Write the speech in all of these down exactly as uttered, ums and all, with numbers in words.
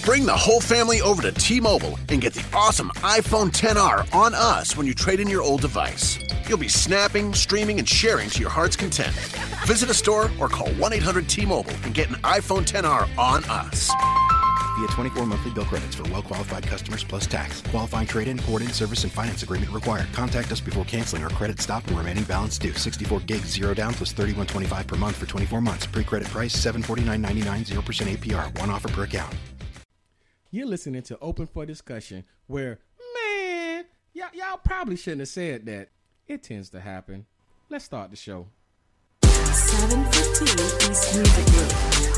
Bring the whole family over to T-Mobile and get the awesome iPhone X R on us when you trade in your old device. You'll be snapping, streaming, and sharing to your heart's content. Visit a store or call one eight hundred T Mobile and get an iPhone X R on us. Via twenty-four monthly bill credits for well-qualified customers plus tax. Qualifying trade-in, port-in, service, and finance agreement required. Contact us before canceling or credit stop and remaining balance due. sixty-four gigs, zero down plus thirty-one twenty-five per month for twenty-four months. Pre-credit price seven forty-nine ninety-nine, zero percent A P R. One offer per account. You're listening to Open for Discussion, where, man, y- y'all probably shouldn't have said that. It tends to happen. Let's start the show. seven fifteen East Music Group.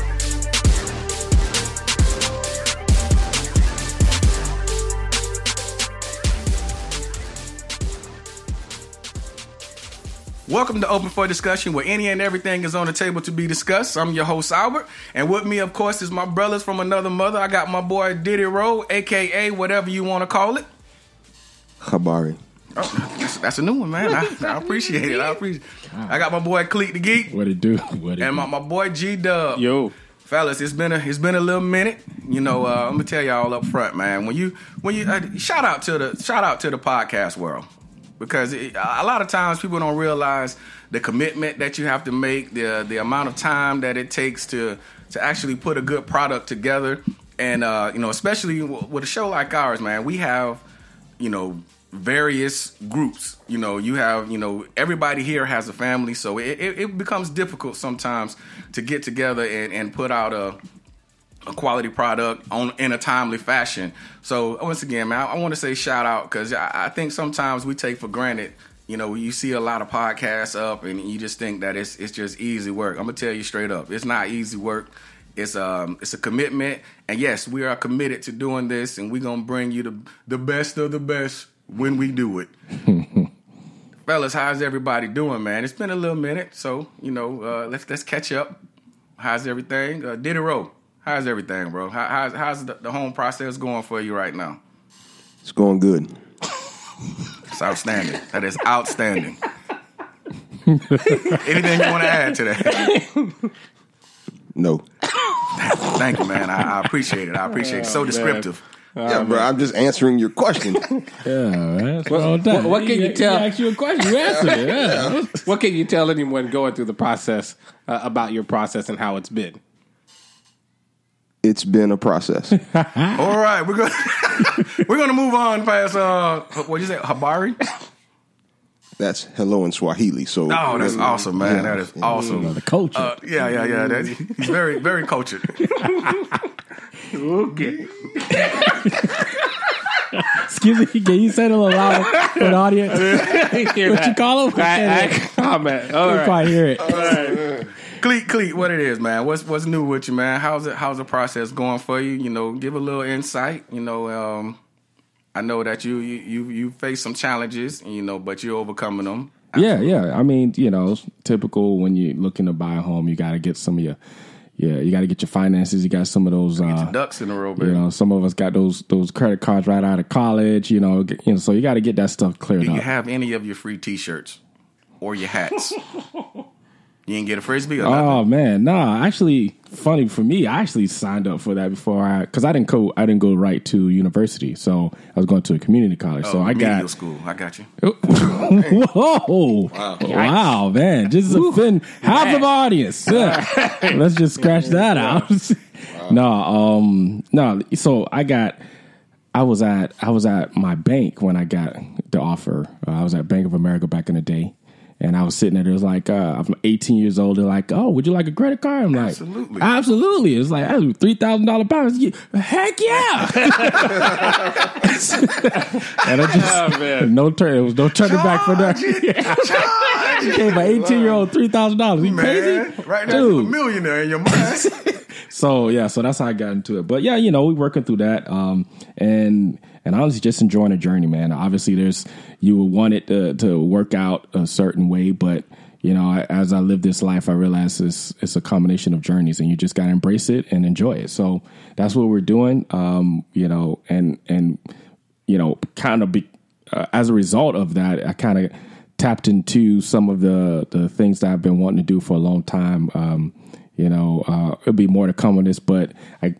Welcome to Open for Discussion, where any and everything is on the table to be discussed. I'm your host, Albert, and with me, of course, is my brothers from another mother. I got my boy Diddy Rowe, a k a whatever you want to call it. Habari. Oh, that's, that's a new one, man. I, I appreciate it. I appreciate it. I got my boy Cleet the Geek. What it do? What it and do? my, my boy G Dub. Yo. Fellas, it's been a it's been a little minute. You know, uh, I'm gonna tell y'all up front, man. When you when you uh, shout out to the shout out to the podcast world. Because it, a lot of times people don't realize the commitment that you have to make, the the amount of time that it takes to to actually put a good product together. And, uh, you know, especially with a show like ours, man, we have, you know, various groups. You know, you have, you know, everybody here has a family. So it, it, it becomes difficult sometimes to get together and, and put out a a quality product on in a timely fashion. So once again, man, I, I want to say shout out because I, I think sometimes we take for granted, you know, you see a lot of podcasts up and you just think that it's it's just easy work. I'm gonna tell you straight up, it's not easy work. It's um it's a commitment, and yes, we are committed to doing this, and we're gonna bring you the the best of the best when we do it. Fellas, how's everybody doing, man? It's been a little minute, so you know, uh, let's let's catch up. How's everything? Uh, Diddy Rowe. How's everything, bro? How, how's how's the, the home process going for you right now? It's going good. It's outstanding. That is outstanding. Anything you want to add to that? No. Thank you, man. I, I appreciate it. I appreciate it. So descriptive. Yeah, uh, bro, I'm just answering your question. Yeah, man. What, what, what can you, you tell? He asked you a question. You answered it. Yeah. What can you tell anyone going through the process uh, about your process and how it's been? It's been a process. All right, we're gonna we're gonna move on past uh, what you say, Habari. That's hello in Swahili. So, oh, that's uh, awesome, man. Yeah. That is awesome. Uh, the culture. Uh, yeah, yeah, yeah. That, he's very, very cultured. Okay. Excuse me, can you say it a little louder for the audience? What you call him? I, I comment. All I right. quite hear it. All right. Cleet, Cleet, what it is, man? What's what's new with you, man? How's it? How's the process going for you? You know, give a little insight. You know, um, I know that you you you, you face some challenges, you know, but you're overcoming them. Absolutely. Yeah, yeah. I mean, you know, typical when you're looking to buy a home, you got to get some of your, yeah, you got to get your finances. You got some of those Get uh, your ducks in a row, baby. You know, some of us got those those credit cards right out of college. You know, get, you know, so you got to get that stuff cleared Do you up. have any of your free T-shirts or your hats? You didn't get a Frisbee or nothing? Oh man, nah. Actually, funny for me, I actually signed up for that before I, because I didn't go, I didn't go right to university, so I was going to a community college. Oh, so I got school. I got you. Whoa, wow, wow man, just offend half of the audience. Yeah. Let's just scratch that out. no, um, no. So I got. I was at I was at my bank when I got the offer. Uh, I was at Bank of America back in the day. And I was sitting there, it was like, uh, I'm eighteen years old. They're like, oh, would you like a credit card? I'm like, absolutely. Absolutely. It's like, oh, three thousand dollars balance. Heck yeah. And I just, oh, man. no turn, it was no turning charge back for that. You gave an eighteen year old three thousand dollars. You crazy? Right now, you're a millionaire in your mind. So, yeah, so that's how I got into it. But yeah, you know, we're working through that. Um, and, and honestly, just enjoying the journey, man. Obviously, there's, you would want it to, to work out a certain way, but you know, I, as I live this life, I realize it's, it's a combination of journeys, and you just got to embrace it and enjoy it. So that's what we're doing, um, you know, and, and, you know, kind of be, uh, as a result of that, I kind of tapped into some of the, the things that I've been wanting to do for a long time. Um, you know, uh, it'll be more to come on this, but I,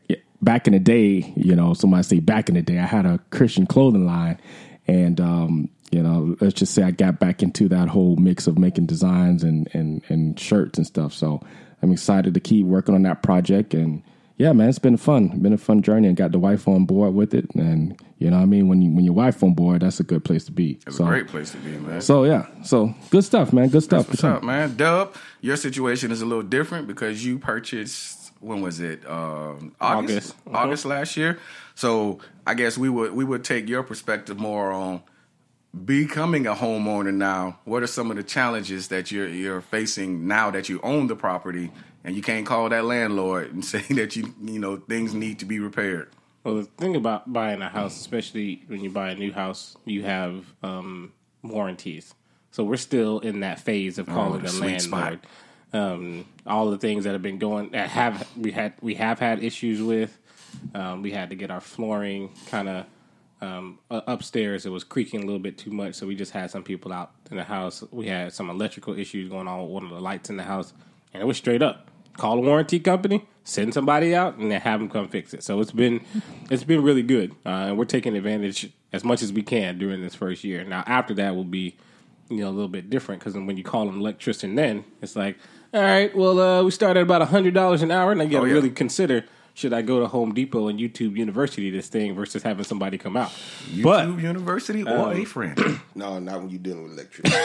back in the day, you know, somebody say back in the day, I had a Christian clothing line, and um, you know, let's just say I got back into that whole mix of making designs and, and, and shirts and stuff. So I'm excited to keep working on that project. And yeah, man, it's been fun. Been a fun journey, and got the wife on board with it. And you know what I mean? When you, when your wife on board, that's a good place to be. It's so, a great place to be, man. So yeah, so good stuff, man. Good stuff. What's up, man? Dub, your situation is a little different because you purchased, when was it? Um, August? August. August last year. So I guess we would we would take your perspective more on becoming a homeowner now. What are some of the challenges that you're you're facing now that you own the property and you can't call that landlord and say that you you know things need to be repaired? Well, the thing about buying a house, especially when you buy a new house, you have um, warranties. So we're still in that phase of calling the the sweet landlord. Um, all the things that have been going that have we had we have had issues with. Um, we had to get our flooring kind of um, upstairs. It was creaking a little bit too much, so we just had some people out in the house. We had some electrical issues going on with one of the lights in the house, and it was straight up call a warranty company, send somebody out, and then have them come fix it. So it's been it's been really good, uh, and we're taking advantage as much as we can during this first year. Now after that will be you know a little bit different because when you call an electrician, then it's like, all right, well uh, we start at about a hundred dollars an hour, and I got to Oh, yeah. really consider. Should I go to Home Depot and YouTube University this thing versus having somebody come out? YouTube But University or um, a friend? No, not when you're dealing with electricity.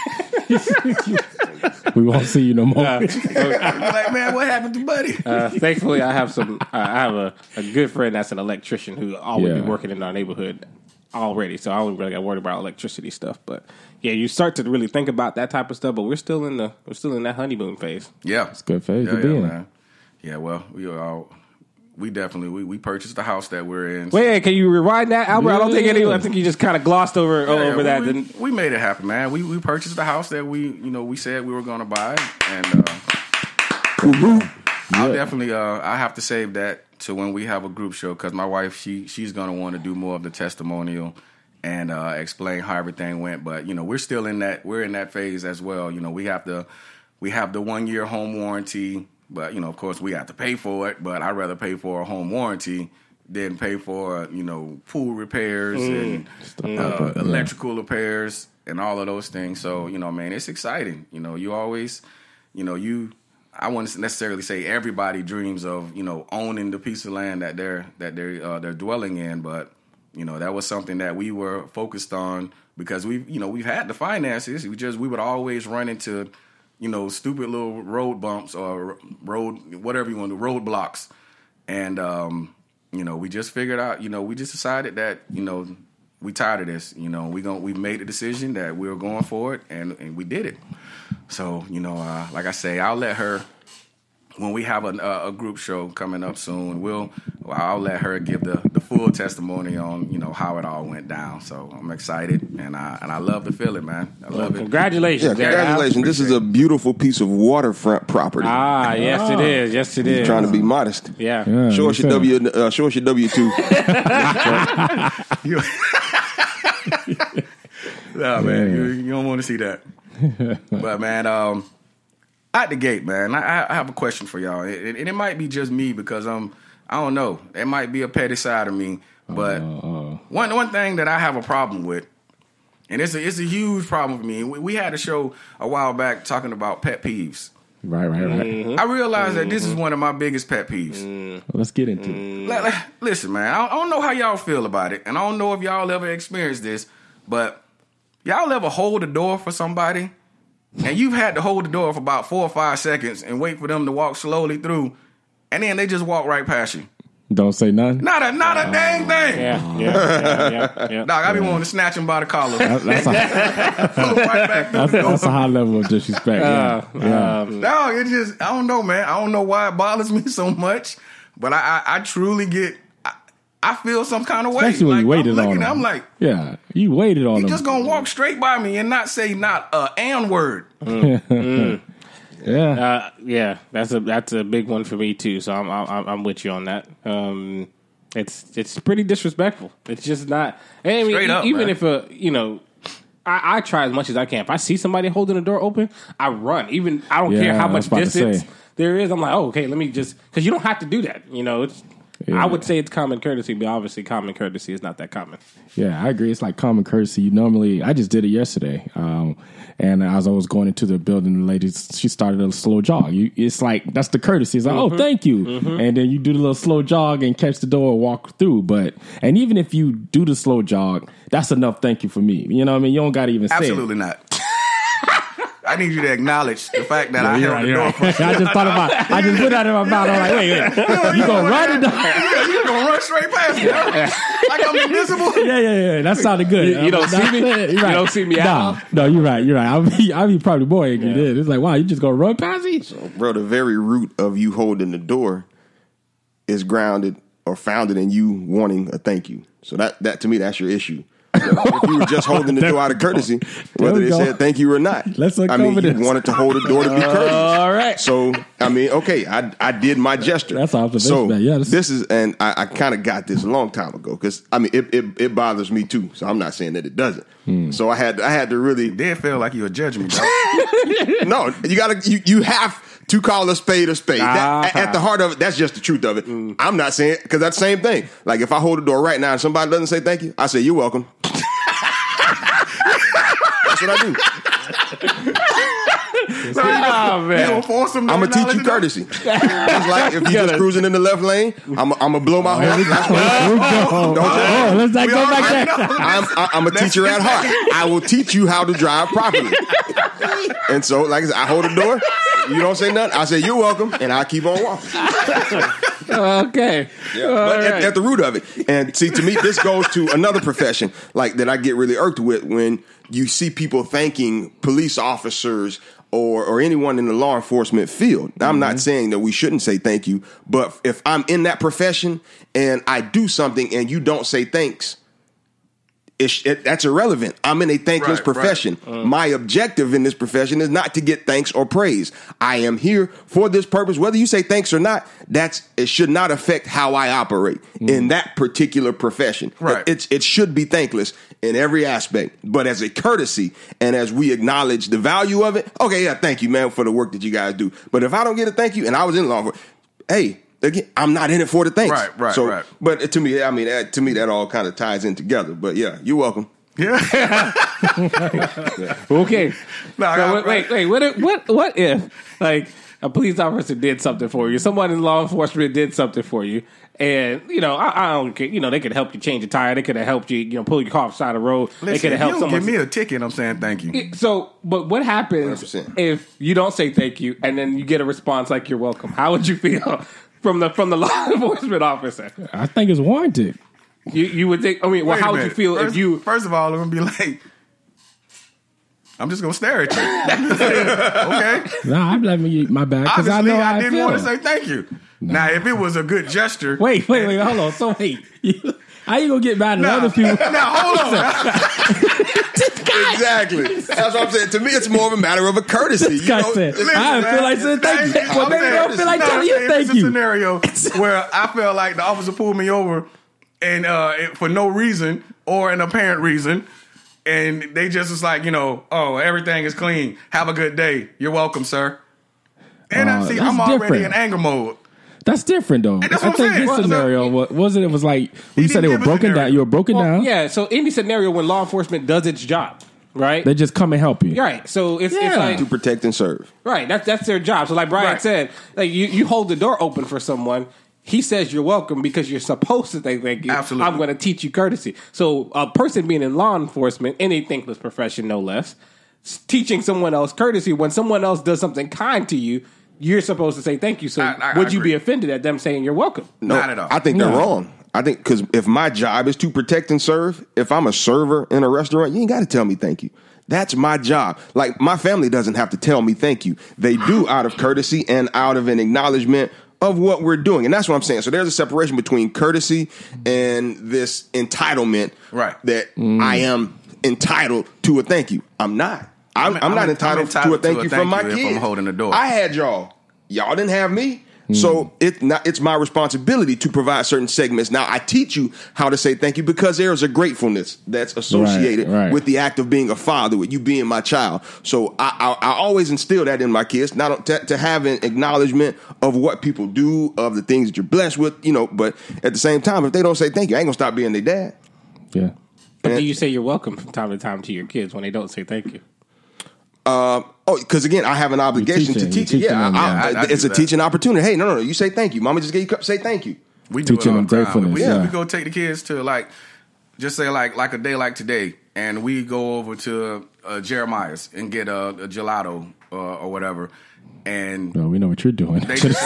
We won't see you no more. uh, Like, man, what happened to Buddy? uh, thankfully, I have some. Uh, I have a, a good friend that's an electrician who always Yeah. be working in our neighborhood already. So I don't really got worried about electricity stuff. But yeah, you start to really think about that type of stuff. But we're still in the we're still in that honeymoon phase. Yeah, It's a good phase yeah, to be yeah, in. man. Yeah, well, we are all. We definitely we, we purchased the house that we're in. Wait, can you rewind that, Albert? I don't think any. Yeah. I think you just kind of glossed over Yeah, over we, that. We, Didn't, we made it happen, man. We we purchased the house that we you know we said we were going to buy, and uh, I'll definitely uh, I have to save that to when we have a group show because my wife she she's going to want to do more of the testimonial and uh, explain how everything went. But you know we're still in that we're in that phase as well. You know we have the we have the one year home warranty. But, you know, of course, we have to pay for it. But I'd rather pay for a home warranty than pay for, you know, pool repairs Mm. and uh, electrical repairs and all of those things. So, you know, man, it's exciting. You know, you always, you know, you, I wouldn't necessarily say everybody dreams of, you know, owning the piece of land that they're, that they're, uh, they're dwelling in. But, you know, that was something that we were focused on because we, you know, we've had the finances. We just, we would always run into, you know, stupid little road bumps or road, whatever you want to, roadblocks. And, um, you know, we just figured out, you know, we just decided that, you know, we tired of this, you know, we going we made the decision that we were going for it and, and we did it. So, you know, uh, like I say, I'll let her, when we have a, a group show coming up soon, we'll, I'll let her give the, the full testimony on, you know, how it all went down. So I'm excited and I, and I love the feeling, man. I love it. congratulations! Yeah, there, Al. congratulations. This is a beautiful piece of waterfront property. Ah, yes, it is. Yes, it is. Trying to be modest. Yeah. Yeah, Show us your you W. Uh, show us your W two. Nah, man, you, you don't want to see that. But man, um, out the gate, man, I, I have a question for y'all, and it, it might be just me because I'm, I don't know, it might be a petty side of me, but Uh, one one thing that I have a problem with, and it's a it's a huge problem for me. We, we had a show a while back talking about pet peeves. right, right, right. I realized that this is one of my biggest pet peeves. Let's get into it. Like, like, listen, man, I, I don't know how y'all feel about it, and I don't know if y'all ever experienced this, but y'all ever hold the door for somebody, and you've had to hold the door for about four or five seconds and wait for them to walk slowly through, and then they just walk right past you. Don't say nothing. Not a not a dang thing. Yeah, yeah, yeah, yeah, yeah. Dog, I be wanting to snatch him by the collar. That's a, Pull him right back through that's, the door. that's a high level of disrespect. Uh, Yeah. yeah. um, No, it just I don't know, man. I don't know why it bothers me so much, but I I, I truly get I, I feel some kind of way. Especially when like, you waited I'm looking, on them. I'm like, yeah, you waited on you them. just gonna walk straight by me and not say not a and word. yeah. Uh, yeah, that's a that's a big one for me too. So I'm I'm, I'm with you on that. Um, it's it's pretty disrespectful. It's just not. I mean, Straight up, even man. if a you know, I, I try as much as I can. If I see somebody holding the door open, I run. Even I don't Yeah, care how I was much about to distance say. there is. I'm like, oh, okay, let me just because you don't have to do that. You know, it's Yeah. I would say it's common courtesy, but obviously common courtesy is not that common. Yeah, I agree. It's like common courtesy. Normally, I just did it yesterday. Um, and as I was going into the building, the lady, she started a slow jog. You, it's like, that's the courtesy. It's like, mm-hmm. oh, thank you. Mm-hmm. And then you do the little slow jog and catch the door and walk through. But, and even if you do the slow jog, that's enough thank you for me. You know what I mean? You don't got to even say it. Absolutely not. I need you to acknowledge the fact that yeah, I held right, the door right. for you. I just thought about it. I just put that in my mouth. I'm like, wait, wait. You going to run it down? You going to run straight past me. Like I'm invisible? Yeah, yeah, yeah. That sounded good. You, you don't see me? Right. You don't see me out? No, no, you're right. You're right. I'll be, I'll be probably more angry yeah. then. It's like, wow, you just going to run past me? So, bro, the very root of you holding the door is grounded or founded in you wanting a thank you. So that, that to me, that's your issue. So if you were just holding the door out of courtesy, whether they go. said thank you or not, Let's I mean, you this. wanted to hold the door to be courteous. All right. So, I mean, okay, I I did my gesture. That's observation. So Man. Yeah, this, this is, and I, I kind of got this a long time ago because I mean, it, it it bothers me too. So I'm not saying that it doesn't. Hmm. So I had I had to really. It did feel like you were judging me, dog. No, you gotta you you have to call a spade a spade. Uh-huh. That, at the heart of it, that's just the truth of it. Mm. I'm not saying because that's the same thing. Like if I hold the door right now and somebody doesn't say thank you, I say you're welcome. That's what I do. Oh, man. You gonna force them to I'm gonna teach you acknowledge courtesy. It's like if you just cruising in the left lane, I'm gonna blow my horn. That's what oh, oh, let's not We go back already there. know. I'm, I'm a teacher at heart. I will teach you how to drive properly. And so, like I said, I hold the door. You don't say nothing. I say you're welcome, and I keep on walking. Okay. Yeah, but at, at the root of it, and see, to me, this goes to another profession, like that I get really irked with when you see people thanking police officers or or anyone in the law enforcement field. Now, I'm mm-hmm. not saying that we shouldn't say thank you, but if I'm in that profession and I do something and you don't say thanks, It, it, that's irrelevant. I'm in a thankless right, profession. Right. Uh, My objective in this profession is not to get thanks or praise. I am here for this purpose. Whether you say thanks or not, that's it should not affect how I operate mm. in that particular profession. Right. It's, it should be thankless in every aspect. But as a courtesy and as we acknowledge the value of it, okay, yeah, thank you, man, for the work that you guys do. But if I don't get a thank you and I was in law enforcement, hey, again, I'm not in it for the thanks. Right, right, so, right. But to me, I mean, that, to me, that all kind of ties in together. But yeah, you're welcome. Yeah. Okay. No, I so got- wait, wait, wait. What if, what what if like a police officer did something for you? Someone in law enforcement did something for you, and you know, I, I don't care. You know, they could help you change a tire. They could have helped you, you know, pull your car off the side of the road. Listen, they could if have you helped don't someone. give me a ticket, I'm saying thank you. So, but what happens one hundred percent. if you don't say thank you and then you get a response like you're welcome? How would you feel from the from the law enforcement officer? I think it's warranted. You you would think. I mean, well, Wait a how would you minute. feel first, if you? First of all, I'm gonna be like, I'm just gonna stare at you. Okay. Nah, I'm letting you my bad because I Obviously, know I, how I didn't feel. want to say thank you. Now, if it was a good gesture, Wait, wait, wait, hold on. So wait, you, how you gonna get mad at now, other people? now hold on. Exactly. That's what I'm saying. To me, it's more of a matter of a courtesy. This guy you know? said, Listen, I don't feel like saying thank you. Well, I'm maybe I saying- don't feel like no, telling I'm you saying thank it's you. a scenario where I felt like the officer pulled me over and uh, it- for no reason or an apparent reason, and they just was like, you know, oh, everything is clean. Have a good day. You're welcome, sir. And I Uh, see, that's I'm already different. in anger mode. That's different though. that's I what I'm think saying. his Well, scenario was, was it? It was like you said didn't they were give a broken scenario. down. You were broken Well, down. yeah. So any scenario when law enforcement does its job, right? They just come and help you. Right. So it's, it's Yeah. like to protect and serve. right. That's that's their job. So like Brian Right. said, like you, you hold the door open for someone. He says you're welcome because you're supposed to say thank you. Absolutely. I'm going to teach you courtesy. So a person being in law enforcement, any thankless profession, no less, s- teaching someone else courtesy when someone else does something kind to you, you're supposed to say thank you. So I- I- I would you be agree. offended at them saying you're welcome? No, Not at all. I think No. they're wrong. I think because if my job is to protect and serve, if I'm a server in a restaurant, you ain't got to tell me thank you. That's my job. Like my family doesn't have to tell me thank you. They do out of courtesy and out of an acknowledgement of what we're doing. And that's what I'm saying. So there's a separation between courtesy and this entitlement Right. that I am entitled to a thank you. I'm not. I'm, I'm- I'm not I'm entitled, entitled to a thank to a you thank from my you if kids. I'm holding the door. I had y'all. Y'all didn't have me. So it not, it's my responsibility to provide certain segments. Now I teach you how to say thank you because there is a gratefulness that's associated Right, right. with the act of being a father, with you being my child. So I, I, I always instill that in my kids, not to, to have an acknowledgement of what people do, of the things that you're blessed with, you know. But at the same time, if they don't say thank you, I ain't gonna stop being their dad. Yeah. But And- do you say you're welcome from time to time to your kids when they don't say thank you? Um, oh, because again, I have an obligation teaching- to teach. you're Yeah, teaching them, I, yeah. I, I- I it's do a that. teaching opportunity. Hey, no, no, no, you say thank you. Mama just gave you a cup. Say thank you. We do Teaching it all them the time. gratefulness, We, yeah. we go take the kids to like, just say like like a day like today, and we go over to uh, Jeremiah's and get a, a gelato uh, or whatever, and No, we know what you're doing. they just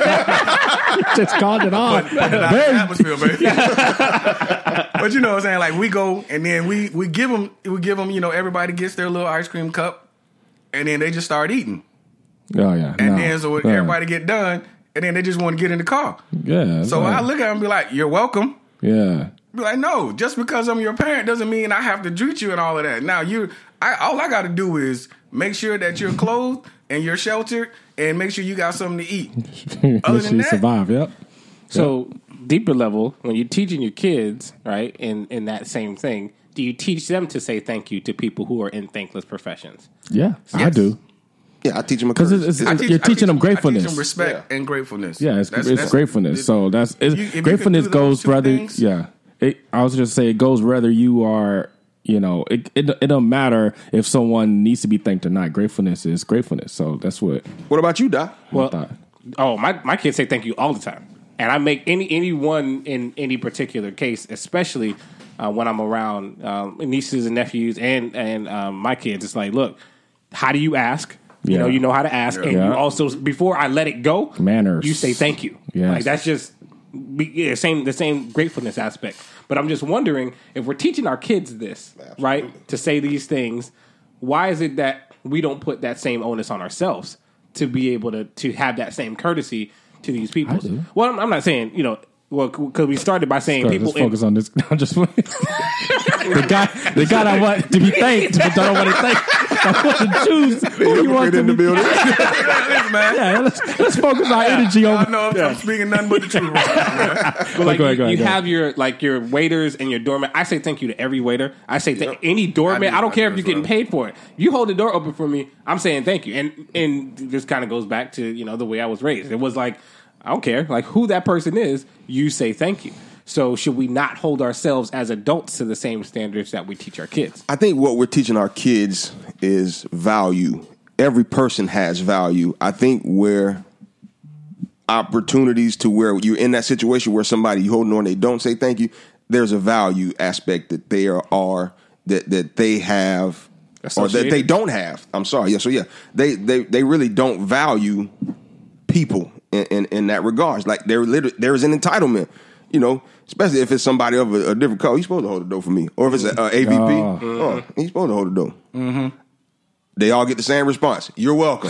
Just called it off. put it out in the atmosphere, baby. But you know what I'm saying? Like we go and then we we give them we give them you know everybody gets their little ice cream cup, and then they just start eating, Oh yeah. and no. then so Yeah. everybody get done, and then they just want to get in the car. Yeah. So yeah. I look at them and be like, "You're welcome." Yeah. Be like, no, just because I'm your parent doesn't mean I have to treat you and all of that. Now you, I all I got to do is make sure that you're clothed and you're sheltered, and make sure you got something to eat. Other Make than sure you that- survive. Yep. So deeper level, when you're teaching your kids, right, in, in that same thing, do you teach them to say thank you to people who are in thankless professions? Yeah, I Yes. do. Yeah, I teach them Because it's, it's, I teach- you're I teaching teach them I teach gratefulness. them respect and gratefulness. Yeah, it's, That's- it's that's- gratefulness. it- so that's it's, if you- if you gratefulness can do those goes two whether things- yeah. It, I was just say it goes whether you are you know it, it it don't matter if someone needs to be thanked or not. Gratefulness is gratefulness. So that's what What about you, Doc? I Well, thought. oh, my, my kids say thank you all the time. And I make any anyone in any particular case, especially uh, when I'm around um, nieces and nephews and, and um, my kids, it's like, look, how do you ask? You Yeah. know, you know how to ask. And Yeah. you also, before I let it go, Manners. you say thank you. Yes. Like, that's just be, yeah, same the same gratefulness aspect. But I'm just wondering if we're teaching our kids this, right, to say these things, why is it that we don't put that same onus on ourselves to be able to to have that same courtesy to these people? I do. Well, I'm, I'm not saying, you know, well, because we started by saying Let's people. focus on this. I'm just the guy. The guy I want to be thanked, but I don't want to thank. I want to choose who you want to in the be. building. Listen, man. Yeah, let's let's focus our energy I on. know I'm, I'm speaking nothing but the truth right now, man. But like Go ahead, you, go ahead, you go ahead. have your like your waiters and your doorman. I say thank you to every waiter. I say th- any doorman. I I, do- don't I care do if you're as getting well. paid for it. You hold the door open for me. I'm saying thank you. And and this kind of goes back to, you know, the way I was raised. It was like, I don't care like who that person is. You say thank you. So should we not hold ourselves as adults to the same standards that we teach our kids? I think what we're teaching our kids is value. Every person has value. I think where opportunities to where you're in that situation where somebody you holding on, they don't say thank you, there's a value aspect that they are, are that that they have or that they Associated? don't have. I'm sorry. Yeah. So yeah, they they they really don't value people in in, in that regards. Like there literally there's an entitlement. You know, especially if it's somebody of a, a different color, he's supposed to hold the door for me. Or if it's a, a A V P, Oh. oh, he's supposed to hold the door. Mm-hmm. They all get the same response. You're welcome.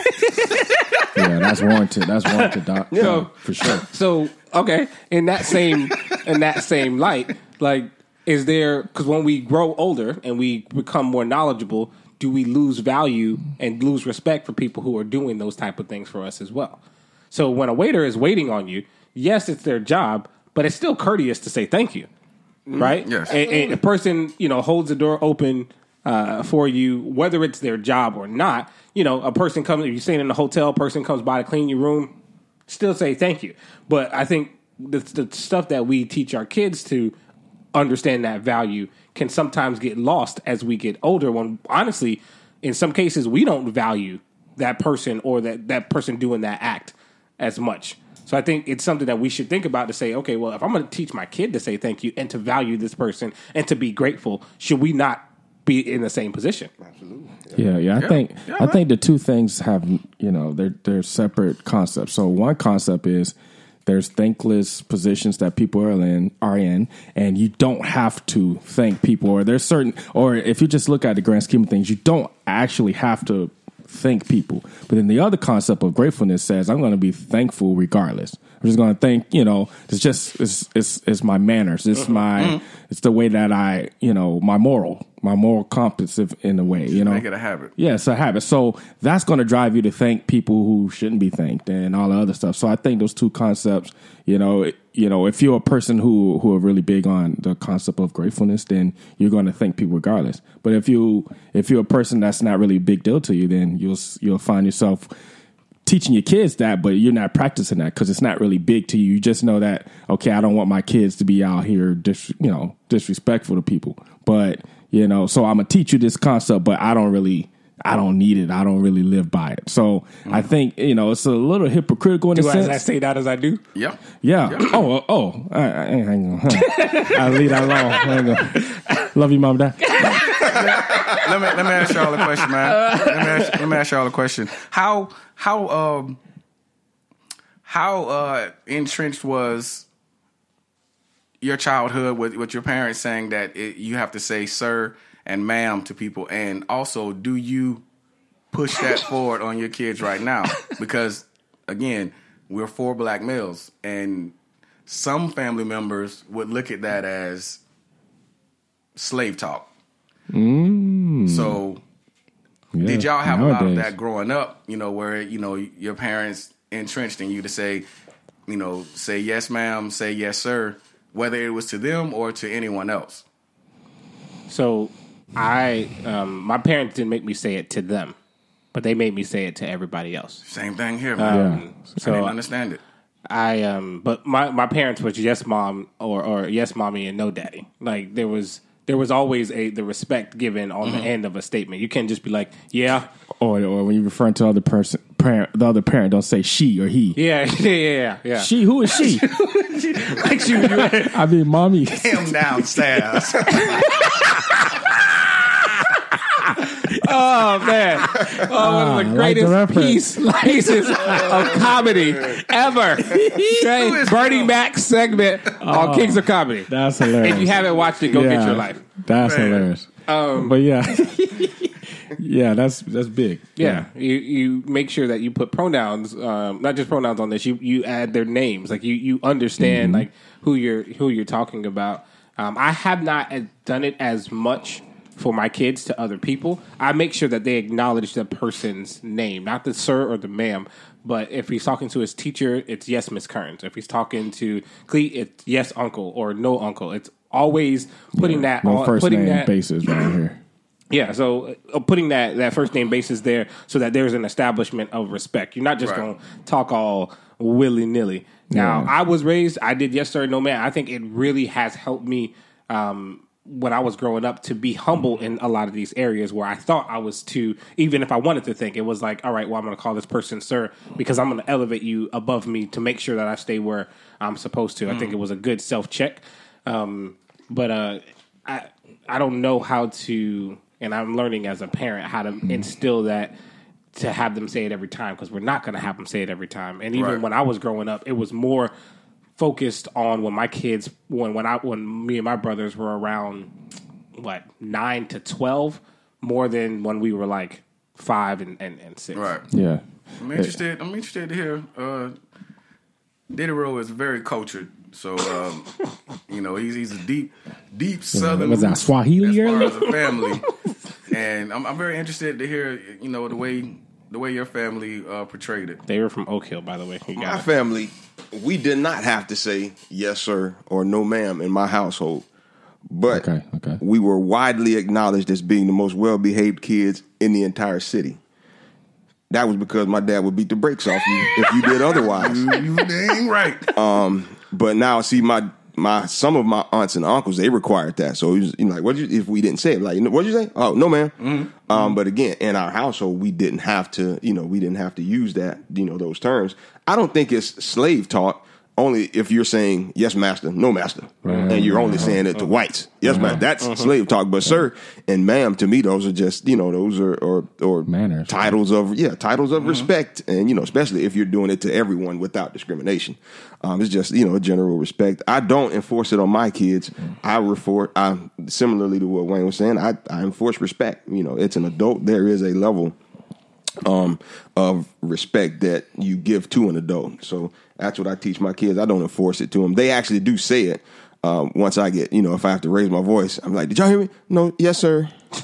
Yeah, that's warranted. That's warranted, Doc. Yeah. Yeah, for sure. So okay, in that same in that same light, like, is there, because when we grow older and we become more knowledgeable, do we lose value and lose respect for people who are doing those type of things for us as well? So when a waiter is waiting on you, yes, it's their job, but it's still courteous to say thank you, right? Yes. And, and a person, you know, holds the door open uh, for you, whether it's their job or not. You know, a person comes, you're staying in a hotel, a person comes by to clean your room, still say thank you. But I think the, the stuff that we teach our kids to understand that value can sometimes get lost as we get older, when honestly, in some cases, we don't value that person or that, that person doing that act as much. So I think it's something that we should think about to say, okay, well, if I'm going to teach my kid to say thank you and to value this person and to be grateful, should we not be in the same position? Yeah, yeah. I think Yeah, I man. think the two things have, you know, they're they're separate concepts. So one concept is there's thankless positions that people are in are in, and you don't have to thank people. Or there's certain, or if you just look at the grand scheme of things, you don't actually have to thank people. But then the other concept of gratefulness says I'm going to be thankful regardless. I'm just going to think, you know, it's just, it's, it's, it's my manners. It's mm-hmm. my, mm-hmm. it's the way that I, you know, my moral, my moral compass in a way, you know. Make it a habit. Yeah, it's a habit. So that's going to drive you to thank people who shouldn't be thanked and all the other stuff. So I think those two concepts, you know, it, you know, if you're a person who, who are really big on the concept of gratefulness, then you're going to thank people regardless. But if you, if you're a person that's not really a big deal to you, then you'll, you'll find yourself teaching your kids that, but you're not practicing that because it's not really big to you. You just know that, okay, I don't want my kids to be out here, dis, you know, disrespectful to people. But, you know, so I'm going to teach you this concept, but I don't really, I don't need it. I don't really live by it. So mm-hmm. I think, you know, it's a little hypocritical in do a I, sense. Do I say that as I do? Yeah. Yeah. yeah. Oh, uh, oh. I, I ain't gonna, huh. I'll leave that alone. I ain't gonna, love you, Mom, Dad. let me let me ask y'all a question, man. Let me ask, let me ask y'all a question. How how um how uh, entrenched was your childhood with, with your parents saying that it, you have to say sir and ma'am to people, and also do you push that forward on your kids right now? Because again, we're four black males, and some family members would look at that as slave talk. Mm. So yeah, did y'all have nowadays. a lot of that growing up, you know, where, you know, your parents entrenched in you to say, you know, say yes, ma'am, say yes, sir, whether it was to them or to anyone else? So I, um, my parents didn't make me say it to them, but they made me say it to everybody else. Same thing here, man. Um, yeah. So I didn't understand it. I, um, but my, my parents was yes, mom, or, or yes, mommy, and no daddy. Like there was, there was always a the respect given on mm-hmm. the end of a statement. You can't just be like, yeah. Or or when you refer to other person, parent, the other parent, don't say she or he. Yeah, yeah, yeah, yeah. She, who is she? Like you, you I mean, mommy. Him downstairs. Oh man! Oh, one of the greatest like the piece, pieces of comedy ever. Okay? Bernie Mac's segment oh, on Kings of Comedy. That's hilarious. If you haven't watched it, go yeah, get your life. That's man. hilarious. Um, but yeah, yeah, that's that's big. Yeah, yeah. You you make sure that you put pronouns, um, not just pronouns on this. You you add their names, like you you understand mm-hmm. like who you're who you're talking about. Um, I have not done it as much for my kids to other people. I make sure that they acknowledge the person's name, not the sir or the ma'am. But if he's talking to his teacher, it's yes, Miss Kearns. If he's talking to Cleet, it's yes, uncle, or no, uncle. It's always putting yeah, that no on first putting name that basis right here. Yeah, so uh, putting that, that first name basis there so that there's an establishment of respect. You're not just right. going to talk all willy nilly. Now, yeah. I was raised, I did yes, sir, no, man. I think it really has helped me. Um, when I was growing up, to be humble in a lot of these areas where I thought I was too, even if I wanted to think, it was like, all right, well, I'm going to call this person sir because I'm going to elevate you above me to make sure that I stay where I'm supposed to. Mm. I think it was a good self-check. Um, but uh, I I don't know how to, and I'm learning as a parent how to mm. instill that to have them say it every time, because we're not going to have them say it every time. And even right. when I was growing up, it was more focused on when my kids, when when I when me and my brothers were around, what, nine to twelve, more than when we were like five and, and, and six. Right. Yeah. I'm interested. I'm interested to hear. Uh, Diderot is very cultured, so um, you know he's he's a deep, deep Southern. Was that Swahili as far earlier? as a family, and I'm, I'm very interested to hear you know the way the way your family uh, portrayed it. They were from Oak Hill, by the way. You my got it. family, we did not have to say yes, sir, or no, ma'am in my household. But okay, okay. we were widely acknowledged as being the most well-behaved kids in the entire city. That was because my dad would beat the brakes off you if you did otherwise. You dang right. Um, but now, see, my my some of my aunts and uncles, they required that. So it was, you know, like, what you if we didn't say it, like, what did you say? Oh, no, man. Mm-hmm. Um, but again, in our household, we didn't have to, you know, we didn't have to use that, you know, those terms. I don't think it's slave talk. Only if you're saying yes, master, no, master, right. and you're only saying it to whites. Yes, uh-huh. man, that's uh-huh. slave talk. But yeah. sir and ma'am, to me, those are just you know those are or or manners, titles of yeah titles of uh-huh. respect, and you know especially if you're doing it to everyone without discrimination. Um, it's just you know a general respect. I don't enforce it on my kids. I refer I similarly to what Wayne was saying. I, I enforce respect. You know, it's an adult. There is a level um, of respect that you give to an adult. So that's what I teach my kids. I don't enforce it to them. They actually do say it. Um, once I get, you know, if I have to raise my voice, I'm like, did y'all hear me? No, yes, sir.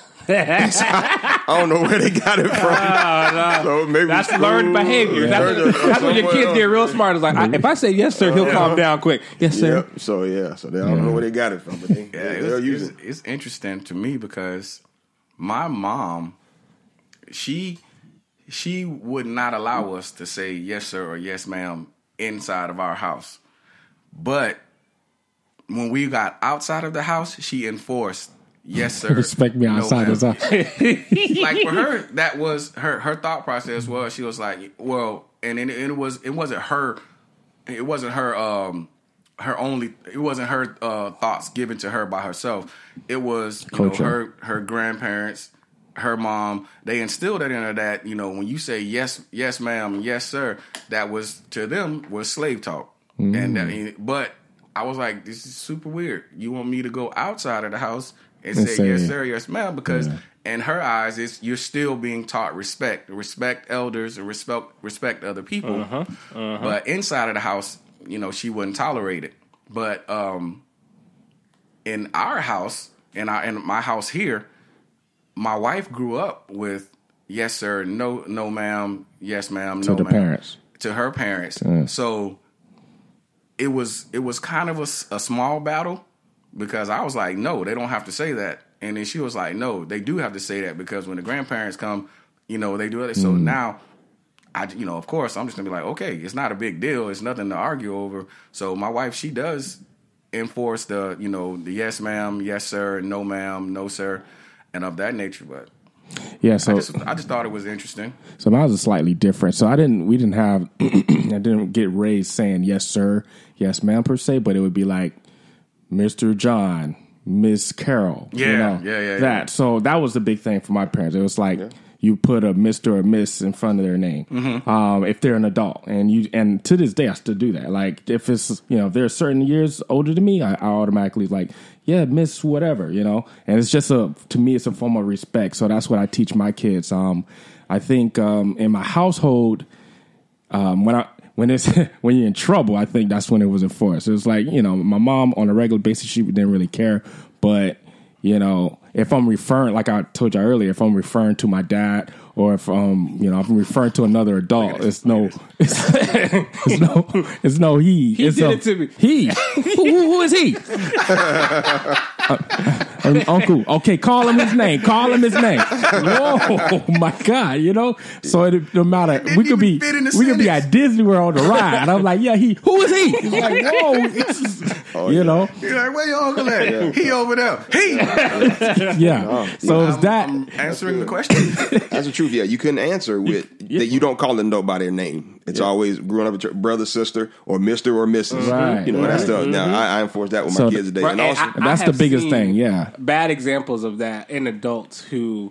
I don't know where they got it from. Oh, no. So maybe that's school, learned behavior. That's, that's when your kids get real smart. It's like, I, if I say yes, sir, he'll uh, calm down quick. Yes, sir. Yep. So, yeah. So they, I don't know where they got it from, but they, yeah, they'll it's, use it's, it. It's interesting to me because my mom, she she would not allow us to say yes, sir, or yes, ma'am inside of our house. But when we got outside of the house, she enforced yes, sir. Respect me outside of the house. Like for her, that was her her thought process was she was like, well, and it, it was it wasn't her, it wasn't her um her only it wasn't her uh, thoughts given to her by herself. It was you know her her grandparents, her mom. They instilled it in her that you know when you say yes yes ma'am yes sir, that was to them was slave talk. Mm. And that, but I was like, this is super weird. You want me to go outside of the house and say, say yes, sir, yes, ma'am, because yeah. in her eyes, it's you're still being taught respect, respect elders, and respect respect other people. Uh-huh, uh-huh. But inside of the house, you know, she wouldn't tolerate it. But um, in our house, in our in my house here, my wife grew up with yes, sir, no, no, ma'am, yes, ma'am, to no, the ma'am, parents, to her parents. Yeah. So it was it was kind of a, a small battle. Because I was like, no, they don't have to say that. And then she was like, no, they do have to say that because when the grandparents come, you know, they do it. So mm. now, I, you know, of course, I'm just going to be like, okay, it's not a big deal. It's nothing to argue over. So my wife, she does enforce the, you know, the yes, ma'am, yes, sir, no, ma'am, no, sir, and of that nature. But yeah, so I just, I just thought it was interesting. So mine was slightly different. So I didn't, we didn't have, I didn't get raised saying yes, sir, yes, ma'am, per se, but it would be like, Mister John, Miss Carol, yeah, you know, yeah, yeah, that. Yeah. So that was the big thing for my parents. It was like yeah. you put a Mister or Miss in front of their name, mm-hmm. um, if they're an adult, and you. And to this day, I still do that. Like if it's you know if they're certain years older than me, I, I automatically like yeah, Miss whatever, you know. And it's just a to me, it's a form of respect. So that's what I teach my kids. Um, I think um, in my household, um, when I. When it's when you're in trouble, I think that's when it was enforced. It was like, you know, my mom on a regular basis, she didn't really care. But, you know, if I'm referring, like I told you earlier, if I'm referring to my dad or if um, you know, if I'm referring to another adult, it's no, it's, it's no, it's no he. He it's did a, it to me. He. who, who, who is he? uh, uh, uncle. Okay, call him his name. Call him his name. Whoa, my God, you know. So it no matter. We could be. We could be at Disney World on the ride. And I'm like, yeah, he. Who is he? He's like, whoa. Oh, you yeah. know. You're like, where your uncle at? Yeah. He over there. He. Yeah. Oh, so yeah, it's that. I'm answering the question. That's the truth. Yeah, you couldn't answer with yeah. that. You don't call them by their name. It's yeah. always growing up with your brother, sister, or Mister or Missus Right. You know, right. that's the. Mm-hmm. Now I, I enforce that with so my kids today, right, and also I, I that's the biggest thing. Yeah, bad examples of that in adults who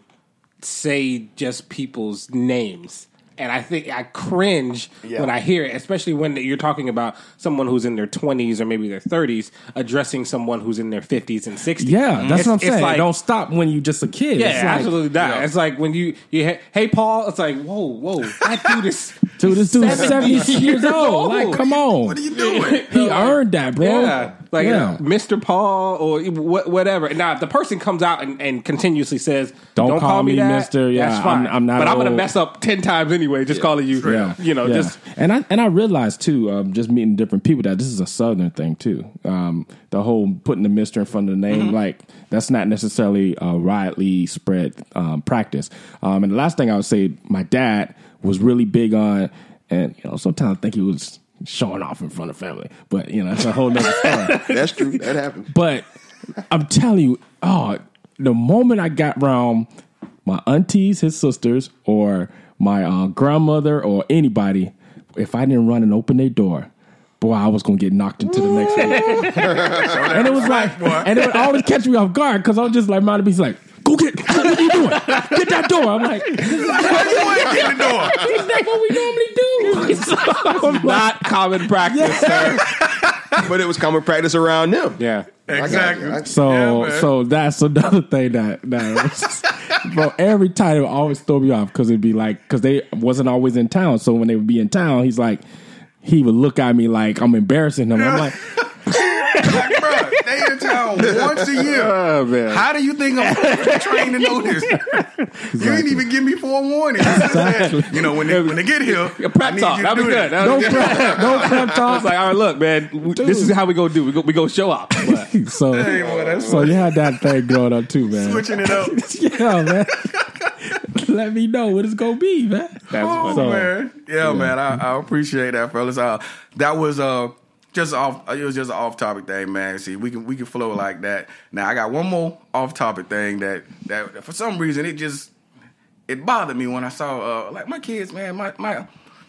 say just people's names. And I think I cringe yeah. when I hear it, especially when you're talking about someone who's in their twenties or maybe their thirties addressing someone who's in their fifties and sixties. Yeah, that's it's, what I'm saying. Like, don't stop when you're just a kid. Yeah, it's like, absolutely not. You know, it's like when you, you hey, Paul, it's like, whoa, whoa, that dude is... Dude, this dude's seventy years old. Like, come on. What are you doing? He earned that, bro. Yeah. Like, yeah. uh, Mister Paul or whatever. Now, if the person comes out and, and continuously says, don't, don't call, call me, me that, Mister Yeah, that's fine. I'm, I'm not but I'm going to mess up ten times anyway, just yeah. calling you, yeah. you know, yeah. just... And I and I realized, too, um, just meeting different people, that this is a Southern thing, too. Um, the whole putting the Mister in front of the name, mm-hmm. like, that's not necessarily a widely spread um, practice. Um, and the last thing I would say, my dad was really big on, and, you know, sometimes I think he was showing off in front of family. But, you know, it's a whole nother story. That's true. That happens. But I'm telling you, oh, the moment I got around my aunties, his sisters, or my uh, grandmother or anybody, if I didn't run and open their door, boy, I was going to get knocked into the next room. And it was like, and it would always catch me off guard because I was just like, mind to be like, go get, what are you doing? Get that door. I'm like, why you ain't getting the door? That's what we normally do. So not common practice, yeah. sir. But it was common practice around them. Yeah, exactly. I, I, so, yeah, so that's another thing that that was, Bro, every time it would always throw me off because it'd be like, because they wasn't always in town. So when they would be in town, he's like, he would look at me like I'm embarrassing him. I'm like, like, bro, they in town once a year. oh, man. How do you think I'm trained to know this? Exactly. You ain't even give me forewarning. Exactly. You know, when they, when they get here, A prep I need talk. you to That'd be do good. this. That'd No be good. prep, no prep I talk. was like, all right, look, man, we- this is how we gonna do. We go, we go show up. But So, Hey, boy, that's so you had that thing growing up too, man. switching it up. Yeah, man. Let me know what it's gonna be, man. that's Oh, funny. So- man. Yeah, man. I, I appreciate that, fellas. Uh, that was uh, just off. It was just an off-topic thing, man. See, we can we can flow like that. Now, I got one more off-topic thing that that for some reason it just it bothered me when I saw uh, like my kids, man. My my.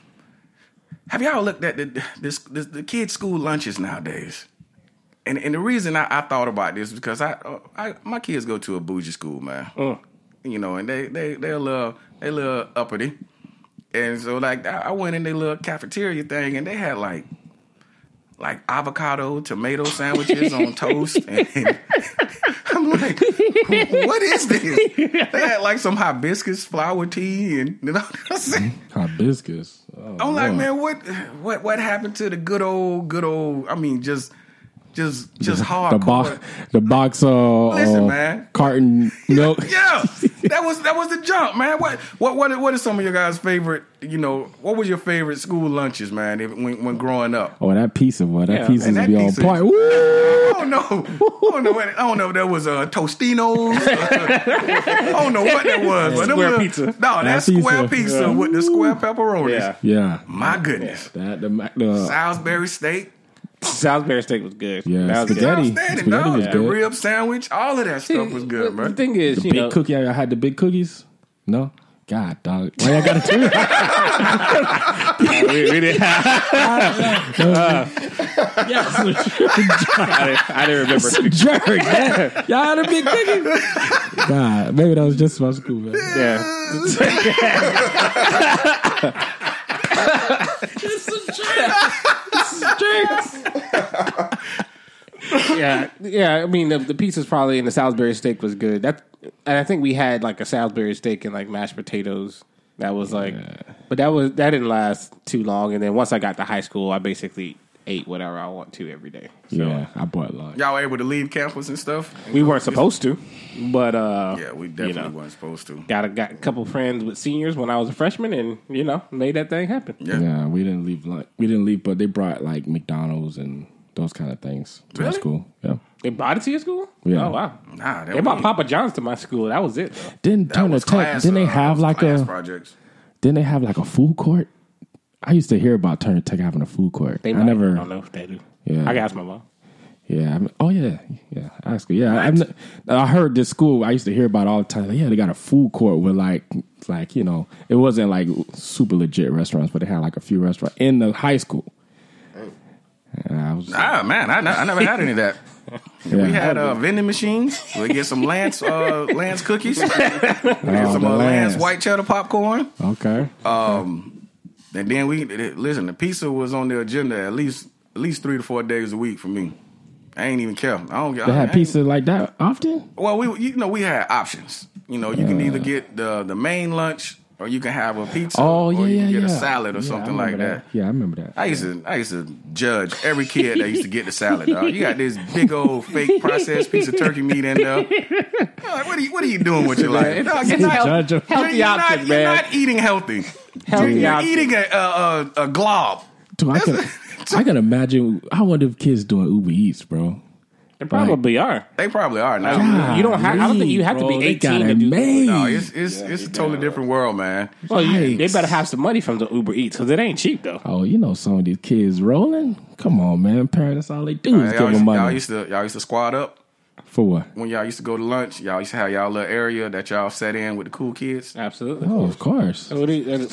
Have y'all looked at the this, this the kids' school lunches nowadays? And and the reason I, I thought about this is because I, uh, I my kids go to a bougie school, man. Mm. You know, and they they they a little they a little uppity, and so like I I went in their little cafeteria thing, and they had like like avocado tomato sandwiches on toast, and, and I'm like, what is this? They had like some hibiscus flower tea, and you know what I'm saying? Hibiscus. Oh, I'm like, Lord. man, what what what happened to the good old good old? I mean, just just just hardcore. the box, the box of Listen, uh, man. carton milk. Yeah, that was that was the jump, man. What what what what are some of your guys' favorite? You know, what was your favorite school lunches, man? If, when when growing up. Oh, that pizza, boy. That Yeah, pizza man, would that be on pizza- point. Woo! I don't know. I don't know. What, I don't know if that was uh, Tostinos. I don't know what that was. But them Square little- pizza. No, that That square pizza. pizza with the square pepperonis. Yeah. Yeah, My goodness. that the mac- the Salisbury steak. Salisbury steak was good. Yeah, that was spaghetti. good. Outstanding, Spaghetti dog. was The good. rib sandwich. All of that stuff was good, The man. thing is, the you big know, cookie. I had the big cookies. No, God, dog. Why y'all gotta do that? we, we didn't have, Yes, I, didn't, I didn't remember. some jerk, man. Y'all had a big cookie. God, maybe that was just my school, man. Yeah. yeah, yeah. I mean, the, the pizza's probably and the Salisbury steak was good. That, and I think we had like a Salisbury steak and like mashed potatoes. That was like, but that was that didn't last too long. And then once I got to high school, I basically ate whatever I want to every day. So Yeah, I bought lunch. Y'all were able to leave campus and stuff? we weren't supposed to, but uh, Yeah, we definitely you know, weren't supposed to. got a got a couple friends with seniors when I was a freshman, and you know, made that thing happen. Yeah. Yeah, we didn't leave lunch. We didn't leave, but they brought like McDonald's and those kind of things to our Really? school. Yeah, They brought it to your school? Yeah. Oh wow. Nah, that They brought was- Papa John's to my school. That was it. Though. didn't that turn the was tech. class, Didn't they uh, have that was like class a? projects? Didn't they have like a food court? I used to hear about Turner Tech having a food court. They I might. never. I don't know if they do. Yeah. I can ask my mom. Yeah. I mean, oh yeah. Yeah. Ask her. Yeah. I, I'm- I heard this school. I used to hear about it all the time. Like, yeah, they got a food court with like, like you know, it wasn't like super legit restaurants, but they had like a few restaurants in the high school. And I was. Ah, man, I, I never had any of that. yeah. We had uh, vending machines. We get some Lance uh, Lance cookies. We get Oh, some the uh, Lance Lance. white cheddar popcorn. Okay. Um, and then we listen. The pizza was on the agenda at least at least three to four days a week for me. I ain't even care. I don't. They I had ain't- pizza like that often. Well, we you know we had options. You know, you can either get the the main lunch or you can have a pizza. Oh yeah, or you yeah, can get yeah. a salad or Yeah, I something like remember that. Yeah, I remember that. I used to I used to judge every kid that used to get the salad. Dog. You got this big old fake processed piece of turkey meat in there. I'm like, what are you what are you doing with your life? Dog, you're not, Judge 'em. Healthy you're options, not, man. You're not eating healthy. Healthy you're, you're options. eating a a, a, a glob. Dude, I can, I can imagine. I wonder if kids doing Uber Eats, bro. They probably are. They probably are now. God. You don't have- I don't think you have to Bro, be they eighteen got to it do- made. No, it's it's it's a totally different world, man. Well, you, they Yikes. better have some money from the Uber Eats because it ain't cheap though. Oh, you know some of these kids rolling. Come on, man. Parents, all they do is Y'all give used, them money. y'all used to y'all used to squad up For what? when y'all used to go to lunch. Y'all used to have y'all little area that y'all sat in with the cool kids. Absolutely. Oh, of course. What do you-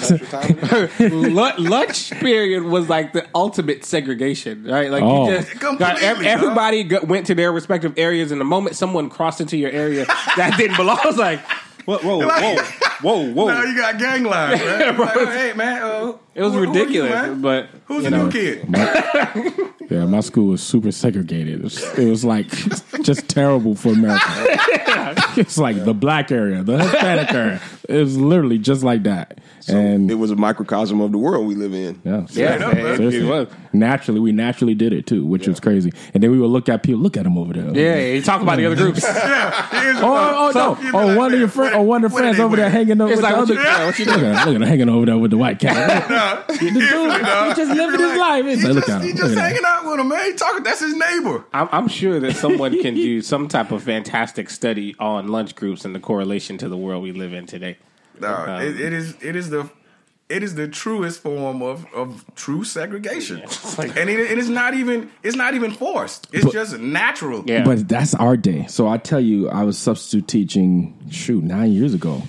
Lu- lunch period was like the ultimate segregation, right? Like Oh. you just got Completely, ev- everybody go, went to their respective areas, and the moment someone crossed into your area that didn't belong, I was like, whoa, whoa, whoa, whoa, whoa. Now you got gang lines, man. Like, oh, hey, man. Uh, It was who- who are you, ridiculous, man? but Who's you the know, new kid? Yeah, my school was super segregated. It was, it was like just terrible for America. It's like the black area, the Hispanic area. It was literally just like that. So and it was a microcosm of the world we live in. Yeah, Yeah, up, man. seriously. It was. Naturally, we naturally did it too, which was crazy. And then we would look at people, look at them over there. Yeah, you talk about the other groups. Yeah, Oh, oh no! You'd be Oh, like, one of your friends, or one of the what are friends they over there wearing? hanging over It's with like, the what other. you- yeah, what you look, at, look at him hanging over there with the white cat. Nah, The dude, he just living his life. It's He like, look just, at him. he Look just at him. hanging out with him, man. He talking. That's his neighbor. I'm, I'm sure that someone can do some type of fantastic study on lunch groups and the correlation to the world we live in today. No, Um, it, it is. It is the. It is the truest form of, of true segregation, like- and it, it is not even. It's not even forced. It's But- just natural. Yeah. But that's our day. So I tell you, I was substitute teaching, shoot, nine years ago.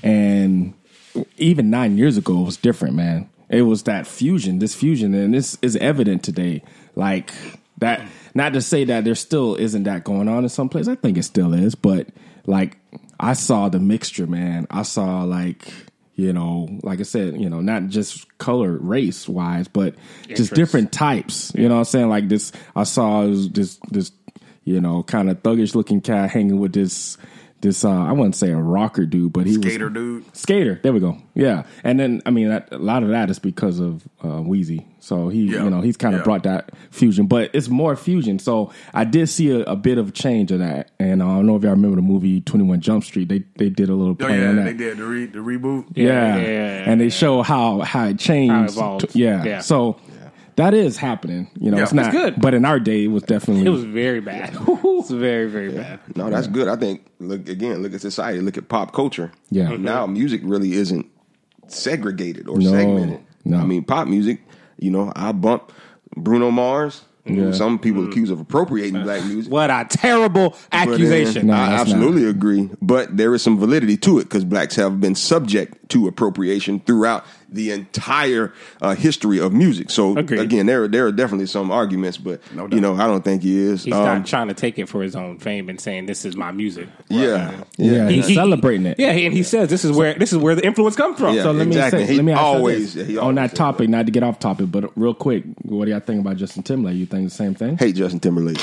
And even nine years ago, it was different, man. It was that fusion, this fusion. And this is evident today. Like that, not to say that there still isn't that going on in some place. I think it still is. But like, I saw the mixture, man. I saw like, you know, like I said, you know, not just color, race wise, but just Interest. different types. You know what I'm saying? Like this, I saw this, this, you know, kind of thuggish looking cat hanging with this, this, uh, I wouldn't say a rocker dude, but he Skater was dude. skater. There we go. Yeah. And then, I mean, that, a lot of that is because of uh, Wheezy. So he, Yeah. you know, he's kind of Yeah. brought that fusion, but it's more fusion. So I did see a, a bit of change of that. And uh, I don't know if y'all remember the movie twenty-one Jump Street. They they did a little Oh play yeah, on that. they did the re, the reboot. Yeah. Yeah, yeah, yeah, and they yeah. show how how it changed. How it evolved. To- yeah. Yeah. So that is happening. You know, Yeah. it's not It's good. But in our day, it was definitely It was very bad. It was very, very bad. No, that's good. I think, look again, look at society, look at pop culture. Yeah. Now music really isn't segregated or No, segmented. no. I mean, pop music, you know, I bump Bruno Mars. Yeah. Some people accused of appropriating black music. What a terrible But then, accusation. No, I that's absolutely agree. But there is some validity to it because blacks have been subject to appropriation throughout the entire uh, history of music. So Agreed. again, there there are definitely some arguments, but No doubt. you know, I don't think he is. He's Um, not trying to take it for his own fame and saying this is my music. yeah, yeah, He- he's he- celebrating it. Yeah, and he says this is where this is where the influence comes from. Yeah. So let me exactly. say, He let me ask you always- this. he on always that said topic, not to get off topic, but real quick, what do y'all think about Justin Timberlake? You think the same thing? hate Justin Timberlake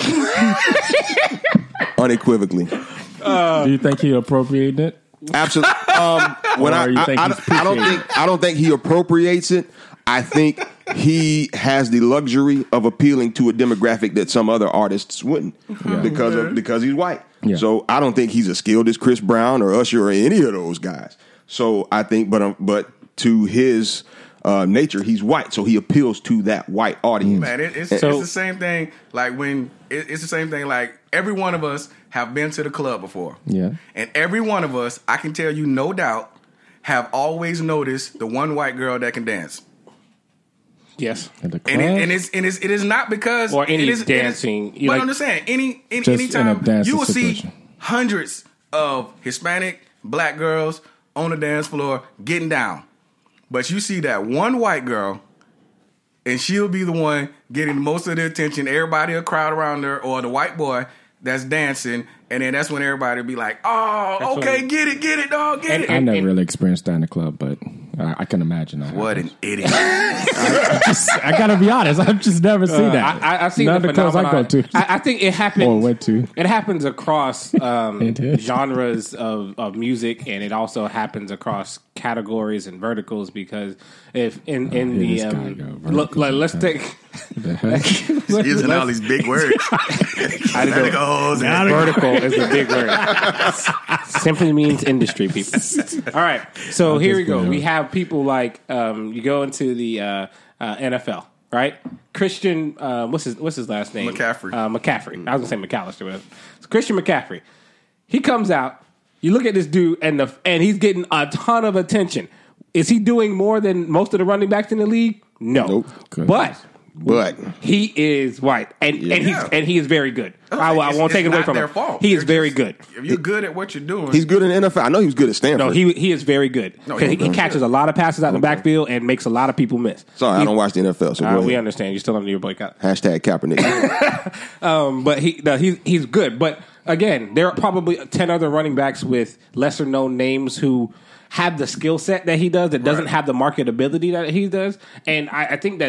unequivocally. do you think he appropriated it? Absolutely. Um, when Or I, you I, think I, he's don't- I don't appreciating think I don't think he appropriates it. I think he has the luxury of appealing to a demographic that some other artists wouldn't because of because he's white. Yeah. So I don't think he's as skilled as Chris Brown or Usher or any of those guys. So I think, but um, but to his uh, nature, he's white, so he appeals to that white audience. Man, it, it's, So- it's the same thing. Like when it, it's the same thing. Like every one of us have been to the club before. Yeah. and every one of us, I can tell you, no doubt, have always noticed the one white girl that can dance. Yes. At the club? And, it, and it's and it's it is not because Or any it is, it is- dancing, you but like- I'm just saying, any, any Just in a anytime dancing you will situation. see hundreds of Hispanic black girls on the dance floor getting down, but you see that one white girl, and she'll be the one getting most of the attention. Everybody will crowd around her, or the white boy that's dancing, and then that's when everybody will be like, "Oh, That's okay, when- get it, get it, dog, get And- it." I never and- really experienced that in the club, but I, I can imagine that. What an idiot! I, just, I gotta be honest, I've just never seen Uh, that. I, I, I've seen None the of the clubs I phenomenon. go to. I, I think it happens. Or went to. It happens across um, It is. genres of, of music, and it also happens across categories and verticals. Because if in in here the this guy um, go, look, like, let's vertical. take The heck? Using all these big words. I didn't know- Verticals and- vertical is a big word. Simply means industry, people. All right, so here we go. kidding. We have people like um, you go into the uh, uh, N F L, right? Christian, uh, what's his what's his last name? McCaffrey. Uh, McCaffrey. I was gonna say McAllister. But it's Christian McCaffrey. He comes out. You look at this dude, and the and he's getting a ton of attention. Is he doing more than most of the running backs in the league? No, Nope. Good. but. But He is white, and and he's Yeah. and he is very good. I, I It's- won't take it's it away not from their him. fault. He is They're very just- good. If you're good at what you're doing, he's good in the N F L. I know he was good at Stanford. No, he he is very good. No, 'Cause he, he's he good. catches a lot of passes out in the backfield and makes a lot of people miss. Sorry, I He- don't watch the N F L, so go Uh, ahead. we understand. You're still under your boycott. Hashtag Kaepernick. Um, but he no, he's he's good. But again, there are probably ten other running backs with lesser known names who have the skill set that he does that doesn't Right. have the marketability that he does. And I, I think that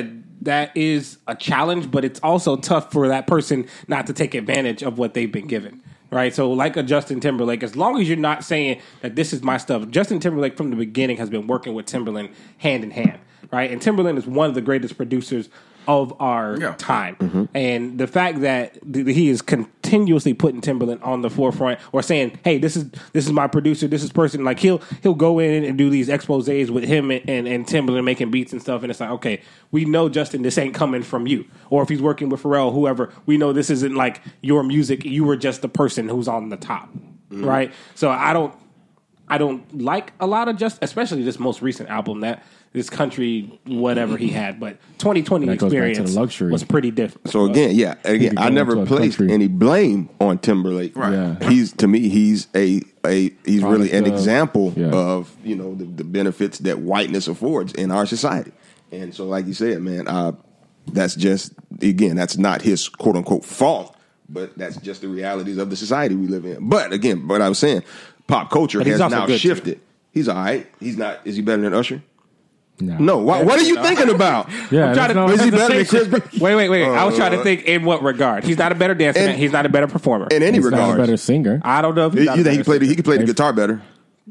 that is a challenge, but it's also tough for that person not to take advantage of what they've been given. Right, so like a Justin Timberlake, as long as you're not saying that this is my stuff, Justin Timberlake from the beginning has been working with Timberland hand in hand, right? And Timberland is one of the greatest producers of our Yeah. time, mm-hmm. and the fact that th- he is continuously putting Timberland on the forefront, or saying, "Hey, this is this is my producer, this is person." Like he'll he'll go in and do these exposés with him and, and, and Timberland making beats and stuff, and it's like, okay, we know Justin, this ain't coming from you. Or if he's working with Pharrell, whoever, we know this isn't like your music. You were just the person who's on the top, mm-hmm. right? So I don't I don't like a lot of just, especially this most recent album that. This country, whatever he had, but twenty twenty That goes back to experience the luxury. was pretty different. So again, yeah, again, I going never to a placed country. any blame on Timberlake. Right. Yeah. He's to me, he's a a he's Product really an of- example yeah. of you know the, the benefits that whiteness affords in our society. And so, like you said, man, uh, that's just again, that's not his quote unquote fault, but that's just the realities of the society we live in. But again, what I was saying, pop culture But he's has also now good, too. shifted. He's all right. He's not. Is he better than Usher? No. No. What, what are you thinking about? Yeah, I'm trying to- there's no Is he better than Chris hesitation. Brown? Wait, wait, wait. I was Uh, trying to think in what regard. He's not a better dancer. And- he's not a better performer. In any He's not a regard, better singer. I don't know if he's you not think a he better played? The, singer. he could play the guitar better.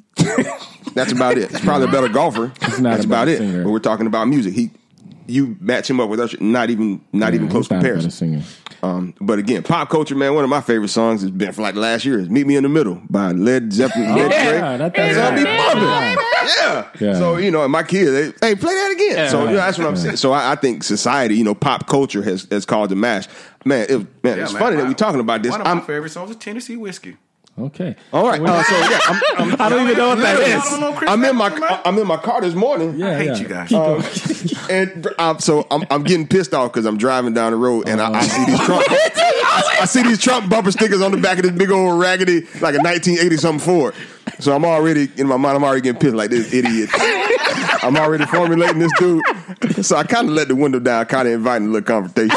That's about it. He's probably a better golfer. He's not That's a about better it. singer. But we're talking about music. He, you match him up with Usher, not even, not Yeah, even close he's not a better comparison. singer. Um, but again, pop culture, man. One of my favorite songs has been for like the last year is "Meet Me in the Middle" by Led Zeppelin. Led Yeah, Drake. that- that's It's gonna be right. bumping. Yeah. Yeah. Yeah. So you know, and my kids, they, hey, play that again. Yeah. So you know, that's what I'm saying. So I, I think society, you know, pop culture has has caused a mash. Man, it, man, Yeah, it's man, funny that I- we're talking about this. One of my I'm, favorite songs is Tennessee Whiskey. Okay. all right. Uh, so yeah, I'm, I'm, I don't even know what that Y'all is. don't know Chris I'm in Stapleton, my man? I'm in my car this morning. Yeah, I hate yeah. you guys. Keep Um, going. and um, so I'm, I'm getting pissed off because I'm driving down the road and I, I see these Trump I, I see these Trump bumper stickers on the back of this big old raggedy like a nineteen eighty something Ford. So I'm already in my mind. I'm already getting pissed like this idiot. I'm already formulating this dude. So I kind of let the window down, kind of inviting a little confrontation.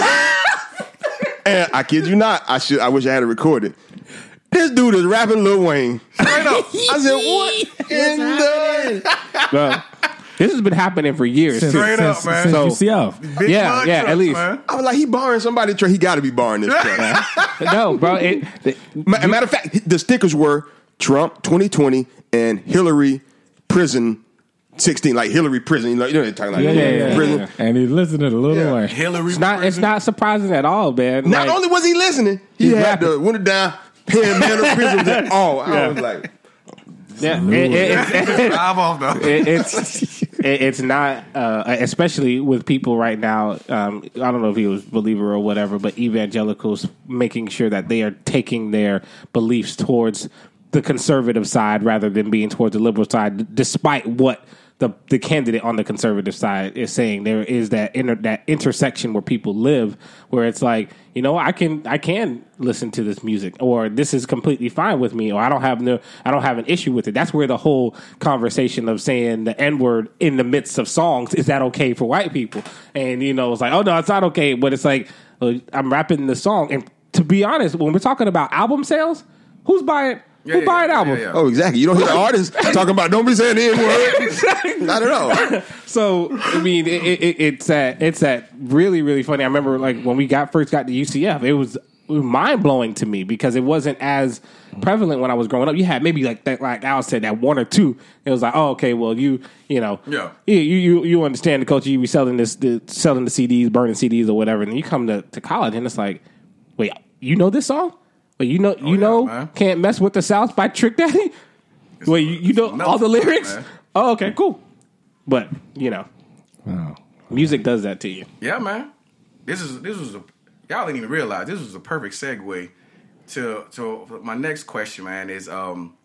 And I kid you not, I should. I wish I had it recorded. This dude is rapping Lil Wayne. Straight up. I said, what in the... Well, this has been happening for years. Since, too. Straight up, since, man. since So- U C F. Big Yeah, mud yeah, at trucks, least. man. I was like, he borrowing somebody's truck. He got to be borrowing this truck. No, bro. It, it, Ma- Matter of fact, the stickers were Trump twenty twenty and Hillary prison sixteen, like Hillary prison. You know, you know they're talking like Yeah, yeah, yeah. prison. yeah. And he's listening to Lil Yeah. Wayne. Hillary. it's not. It's not surprising at all, man. Not Like, only was he listening, he He's had rapping. the winter down, pen man of prisons and all. I was like, yeah, it, it, it, Drive off though. it, it's it, it's not, uh, especially with people right now. Um, I don't know if he was a believer or whatever, but evangelicals making sure that they are taking their beliefs towards the conservative side rather than being towards the liberal side, despite what the the candidate on the conservative side is saying. There is that inter, that intersection where people live, where it's like, you know, I can I can listen to this music, or this is completely fine with me, or I don't have no I don't have an issue with it. That's where the whole conversation of saying the N word in the midst of songs, is that okay for white people? And you know, it's like, oh no, it's not okay. But it's like, uh, I'm rapping the song, and to be honest, when we're talking about album sales, who's buying? Yeah, Who yeah, buying yeah, album? yeah, yeah. oh, exactly. You don't hear the artists talking about don't be saying the N word. Not at all. So I mean, it, it, it's that it's that really really funny. I remember like when we got first got to U C F, it was, it was mind blowing to me because it wasn't as prevalent when I was growing up. You had maybe like that, like Al said, that one or two. It was like, oh, okay, well, you you know, Yeah. you you you understand the culture. You be selling this, the, selling the C Ds, burning C Ds or whatever, and then you come to, to college and it's like, wait, you know this song? Wait, you know, you yeah, know, man. Can't Mess with the South by Trick Daddy. Wait, you, you know all the melting, lyrics? man. Oh, okay, cool. But you know, Wow. music does that to you. Yeah, man. This is this was a y'all didn't even realize this was a perfect segue to to my next question, man. Is um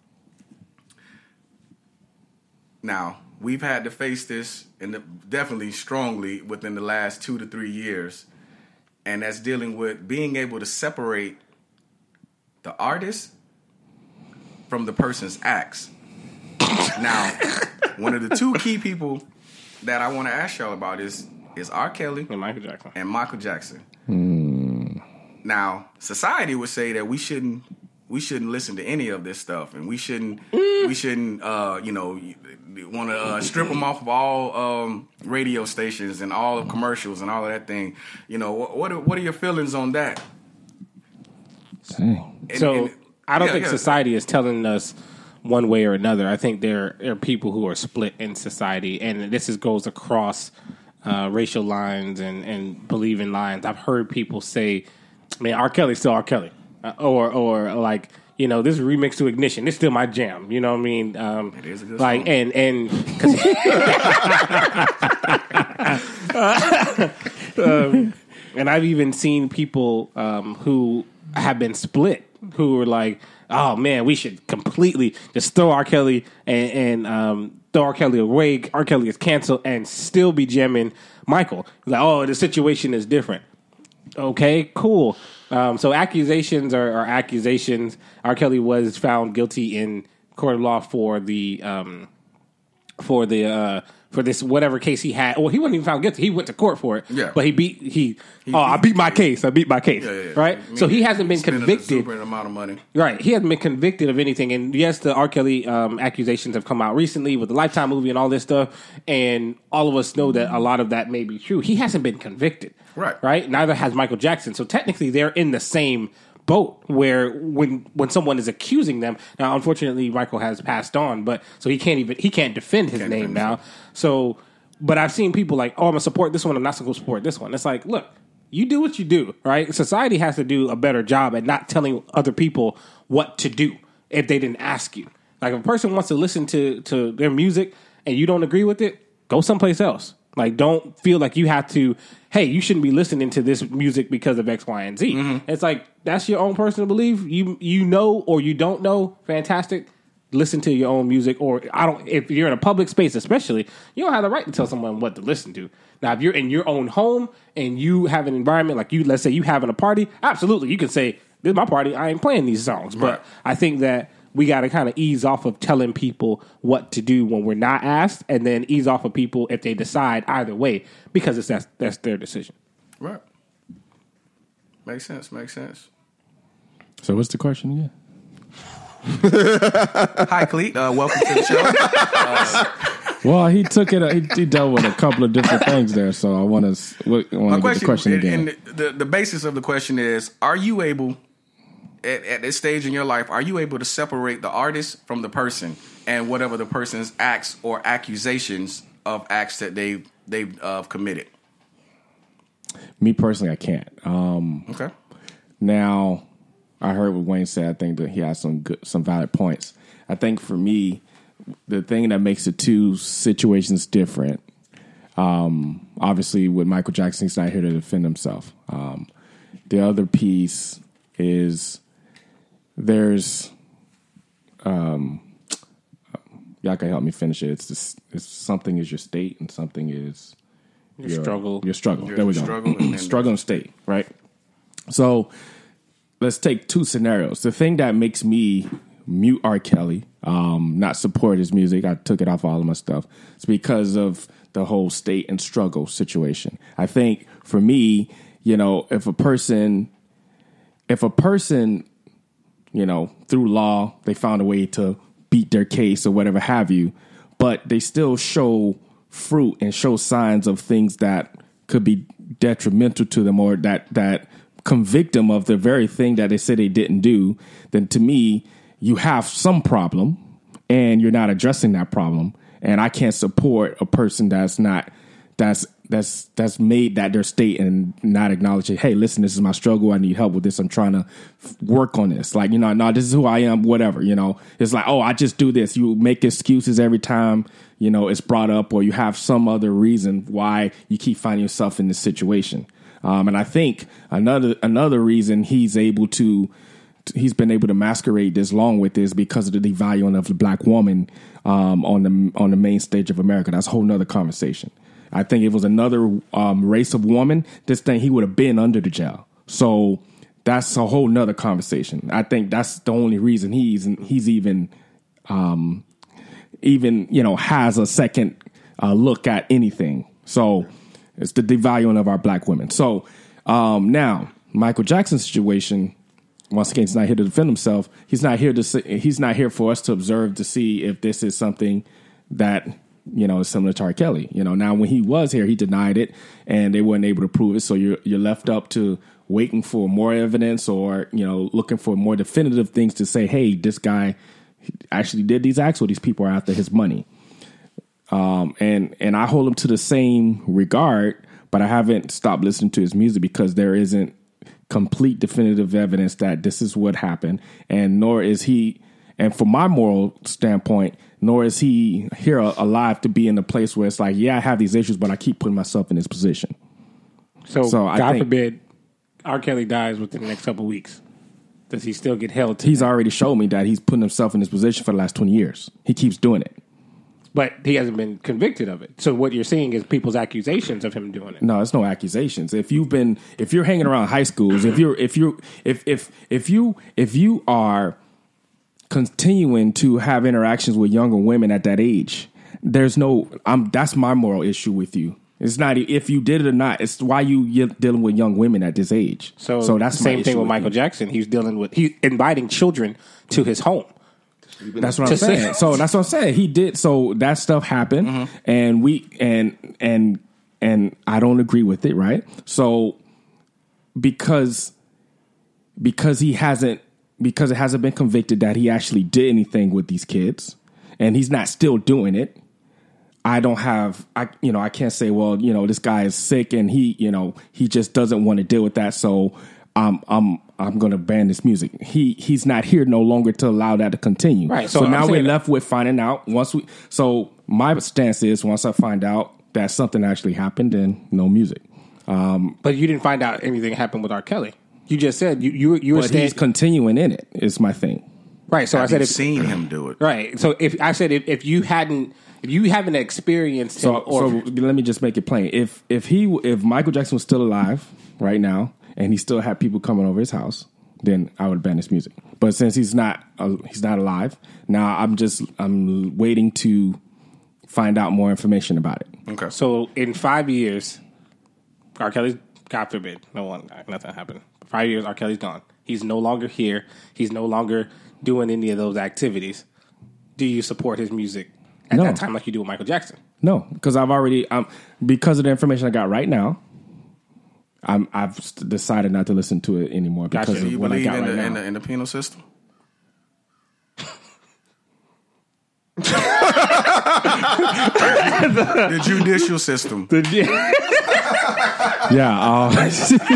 now we've had to face this and the, definitely strongly within the last two to three years, and that's dealing with being able to separate the artist from the person's acts. Now, one of the two key people that I want to ask y'all about is is R. Kelly And Michael Jackson. and Michael Jackson. Hmm. Now, society would say that we shouldn't we shouldn't listen to any of this stuff, and we shouldn't mm. we shouldn't uh, you know want to uh, strip them off of all um, radio stations and all of commercials and all of that thing. You know, what what are, what are your feelings on that? Dang. And, so and, I don't yeah, think yeah. society is telling us one way or another. I think there, there are people who are split in society, and this is, goes across uh, racial lines and, and believing lines. I've heard people say, "Man, R. Kelly's still R. Kelly," uh, or or like, you know, this remix to Ignition, it's still my jam. You know what I mean? Um, it is a good like song. and and um, and I've even seen people um, who have been split, who were like, "Oh man, we should completely just throw R. Kelly and, and um, throw R. Kelly away. R. Kelly is canceled, and still be jamming Michael." Like, oh, the situation is different. Okay, cool. Um, so accusations are, are accusations. R. Kelly was found guilty in court of law for the um, for the uh, for this whatever case he had. Well, he wasn't even found guilty. He went to court for it. Yeah. But he beat he. He- oh, I beat my case. I beat my case. Yeah, yeah, yeah. Right. I mean, So he hasn't been spending convicted. an exuberant amount of money. Right, he hasn't been convicted of anything, and yes, the R. Kelly um, accusations have come out recently with the Lifetime movie and all this stuff, and all of us know that a lot of that may be true. He hasn't been convicted, Right. Right. Neither has Michael Jackson. So technically, they're in the same boat where when when someone is accusing them. Now, unfortunately, Michael has passed on, but so he can't even he can't defend his Can't name defend now. So, but I've seen people like, oh, I'm gonna support this one. I'm not gonna support this one. It's like, look. You do what you do, right? Society has to do a better job at not telling other people what to do if they didn't ask you. Like, if a person wants to listen to, to their music and you don't agree with it, go someplace else. Like, don't feel like you have to, hey, you shouldn't be listening to this music because of X, Y, and Z. Mm-hmm. It's like, that's your own personal belief. You you know or you don't know, fantastic. Listen to your own music, or I don't. If you're in a public space, especially, you don't have the right to tell someone what to listen to. Now, if you're in your own home and you have an environment like you, let's say you having a party, absolutely, you can say, "This is my party. I ain't playing these songs." But Right. I think that we got to kind of ease off of telling people what to do when we're not asked, and then ease off of people if they decide either way, because it's that's that's their decision. Right. Makes sense. Makes sense. So what's the question again? Hi, Cleet. Uh, welcome to the show. Uh, Well, he took it. He, he dealt with a couple of different things there. So I want to want my to get the question and, again. and the, the basis of the question is: are you able, at, at this stage in your life, are you able to separate the artist from the person and whatever the person's acts or accusations of acts that they they've uh, committed? Me personally, I can't. Um, Okay. Now, I heard what Wayne said. I think that he has some good, some valid points. I think for me, the thing that makes the two situations different, um, obviously with Michael Jackson, he's not here to defend himself. Um, the other piece is there's, um, y'all can help me finish it. It's just, it's something is your state and something is Your struggle. Your struggle. Your there we go. struggle and then struggle and state, right? So let's take two scenarios. The thing that makes me mute R. Kelly, um, not support his music, I took it off all of my stuff, it's because of the whole state and struggle situation. I think for me, you know, if a person, if a person, you know, through law, they found a way to beat their case or whatever have you, but they still show fruit and show signs of things that could be detrimental to them or that, that convict them of the very thing that they said they didn't do, then to me, you have some problem and you're not addressing that problem. And I can't support a person that's not, that's, that's, that's made that their state and not acknowledging, hey, listen, this is my struggle. I need help with this. I'm trying to f- work on this. Like, you know, no, this is who I am, whatever, you know, it's like, oh, I just do this. You make excuses every time, you know, it's brought up, or you have some other reason why you keep finding yourself in this situation. Um, and I think another, another reason he's able to, he's been able to masquerade this long with is because of the devaluing of the black woman um, on the on the main stage of America. That's a whole nother conversation. I think if it was another um, race of woman, this thing, he would have been under the jail. So that's a whole nother conversation. I think that's the only reason he's he's even um, even you know has a second uh, look at anything. So it's the devaluing of our black women. So um, now Michael Jackson's situation. once again, he's not here to defend himself. He's not here to see, he's not here for us to observe to see if this is something that, you know, is similar to R. Kelly. You know, now when he was here, he denied it, and they weren't able to prove it. So you're you're left up to waiting for more evidence, or, you know, looking for more definitive things to say, hey, this guy actually did these acts, or these people are after his money. Um, and and I hold him to the same regard, but I haven't stopped listening to his music because there isn't complete definitive evidence that this is what happened, and nor is he, and from my moral standpoint, nor is he here alive to be in a place where it's like, yeah, I have these issues, but I keep putting myself in this position. So, So I God think- forbid, R. Kelly dies within the next couple of weeks. Does he still get held to He's that? already showed me that he's putting himself in this position for the last twenty years. He keeps doing it. But he hasn't been convicted of it. So what you're seeing is people's accusations of him doing it. No, it's no accusations. If you've been, if you're hanging around high schools, if you're, if you're, if if if you if you are continuing to have interactions with younger women at that age, there's no. I'm. That's my moral issue with you. It's not if you did it or not. It's why you you're dealing with young women at this age. So, so that's the same my thing issue with Michael you. Jackson. He's dealing with, he's inviting children to his home. That's what I'm Just saying. saying. So that's what I'm saying. He did. So that stuff happened, Mm-hmm. and we and and and I don't agree with it. Right. So because because he hasn't because it hasn't been convicted that he actually did anything with these kids, and he's not still doing it. I don't have, I you know, I can't say, well, you know, this guy is sick and he, you know, he just doesn't want to deal with that. So I'm, I'm, I'm going to ban this music. He, he's not here no longer to allow that to continue. Right. So, So I'm now we're saying- left with finding out once we. So my stance is once I find out that something actually happened, then no music. But you didn't find out anything happened with R. Kelly. You just said you you, you were But he's staying, continuing in it. Is my thing. right. So I Have said you if, seen him do it? right. So if I said if, if you hadn't if you haven't experienced him So, or so let me just make it plain. If if he if Michael Jackson was still alive right now and he still had people coming over his house, then I would ban his music. But since he's not uh, he's not alive now, I'm just I'm waiting to find out more information about it. Okay. so in five years, R. Kelly's, God forbid, no one nothing happened. Five years, R. Kelly's gone. He's no longer here. He's no longer doing any of those activities. Do you support his music at No. that time like you do with Michael Jackson? No, because I've already um because of the information I got right now, I'm I've st- decided not to listen to it anymore because Gotcha. of Do you what I believe got in right the, now. in the in the penal system? The judicial system. Yeah. Uh,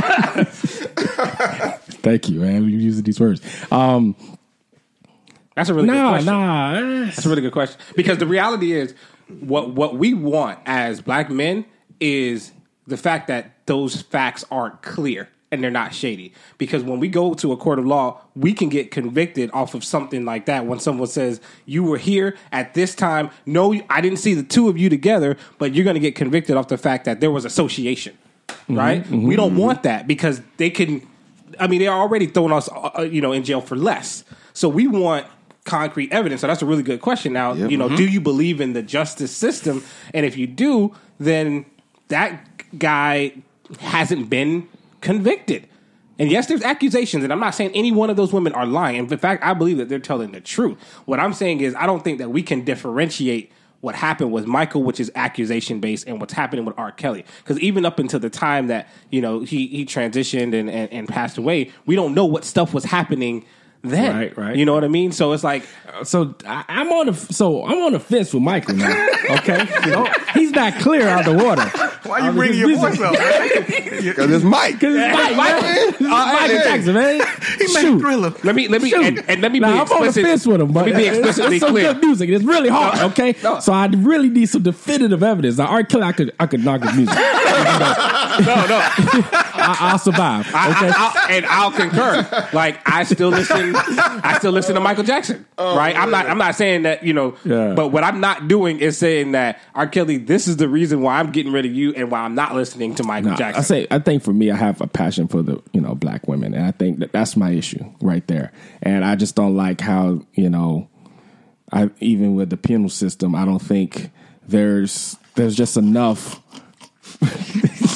thank you, man. You using these words. Um, That's a really good nah, question. nah. That's a really good question. Because the reality is, what what we want as black men is the fact that those facts aren't clear and they're not shady. Because when we go to a court of law, we can get convicted off of something like that. When someone says, you were here at this time, no, I didn't see the two of you together, but you're going to get convicted off the fact that there was association, right? We don't want that because they can, I mean, they're already throwing us, uh, you know, in jail for less. So we want concrete evidence. So that's a really good question. Now, you know, do you believe in the justice system? And if you do, then that guy hasn't been convicted. And yes, there's accusations, and I'm not saying any one of those women are lying. In fact, I believe that they're telling the truth. What I'm saying is I don't think that we can differentiate what happened with Michael, which is accusation based, and what's happening with R. Kelly. Because even up until the time that, you know, he, he transitioned and, and, and passed away, we don't know what stuff was happening then. Right, right. You know what I mean? So it's like, So I, I'm on the so I'm on the fence with Michael now. Okay, Oh, he's not clear out of the water. Why you I mean, bringing his your music- voice up? man? Because it's Mike. Cause it's Mike, man. man. Uh, Michael hey. Jackson, man. He made Shoot. Thriller. let me, let me, Shoot. and, and let me Now, be I'm on the explicit. fence with him, but let me be it's, explicitly it's some clear. good music. It's really hard, okay? no. So I really need some definitive evidence. Now, R. Kelly, I could, I could knock his music. No, no. I, I'll survive. Okay. I, I, I'll, and I'll concur. Like I still listen. I still listen to Michael Jackson. right? I'm not. I'm not saying that. You know. Yeah. But what I'm not doing is saying that R. Kelly. This is the reason why I'm getting rid of you and why I'm not listening to Michael No, Jackson. I say I think for me, I have a passion for the you know black women, and I think that that's my issue right there. And I just don't like how you know, I even with the penal system, I don't think there's there's just enough.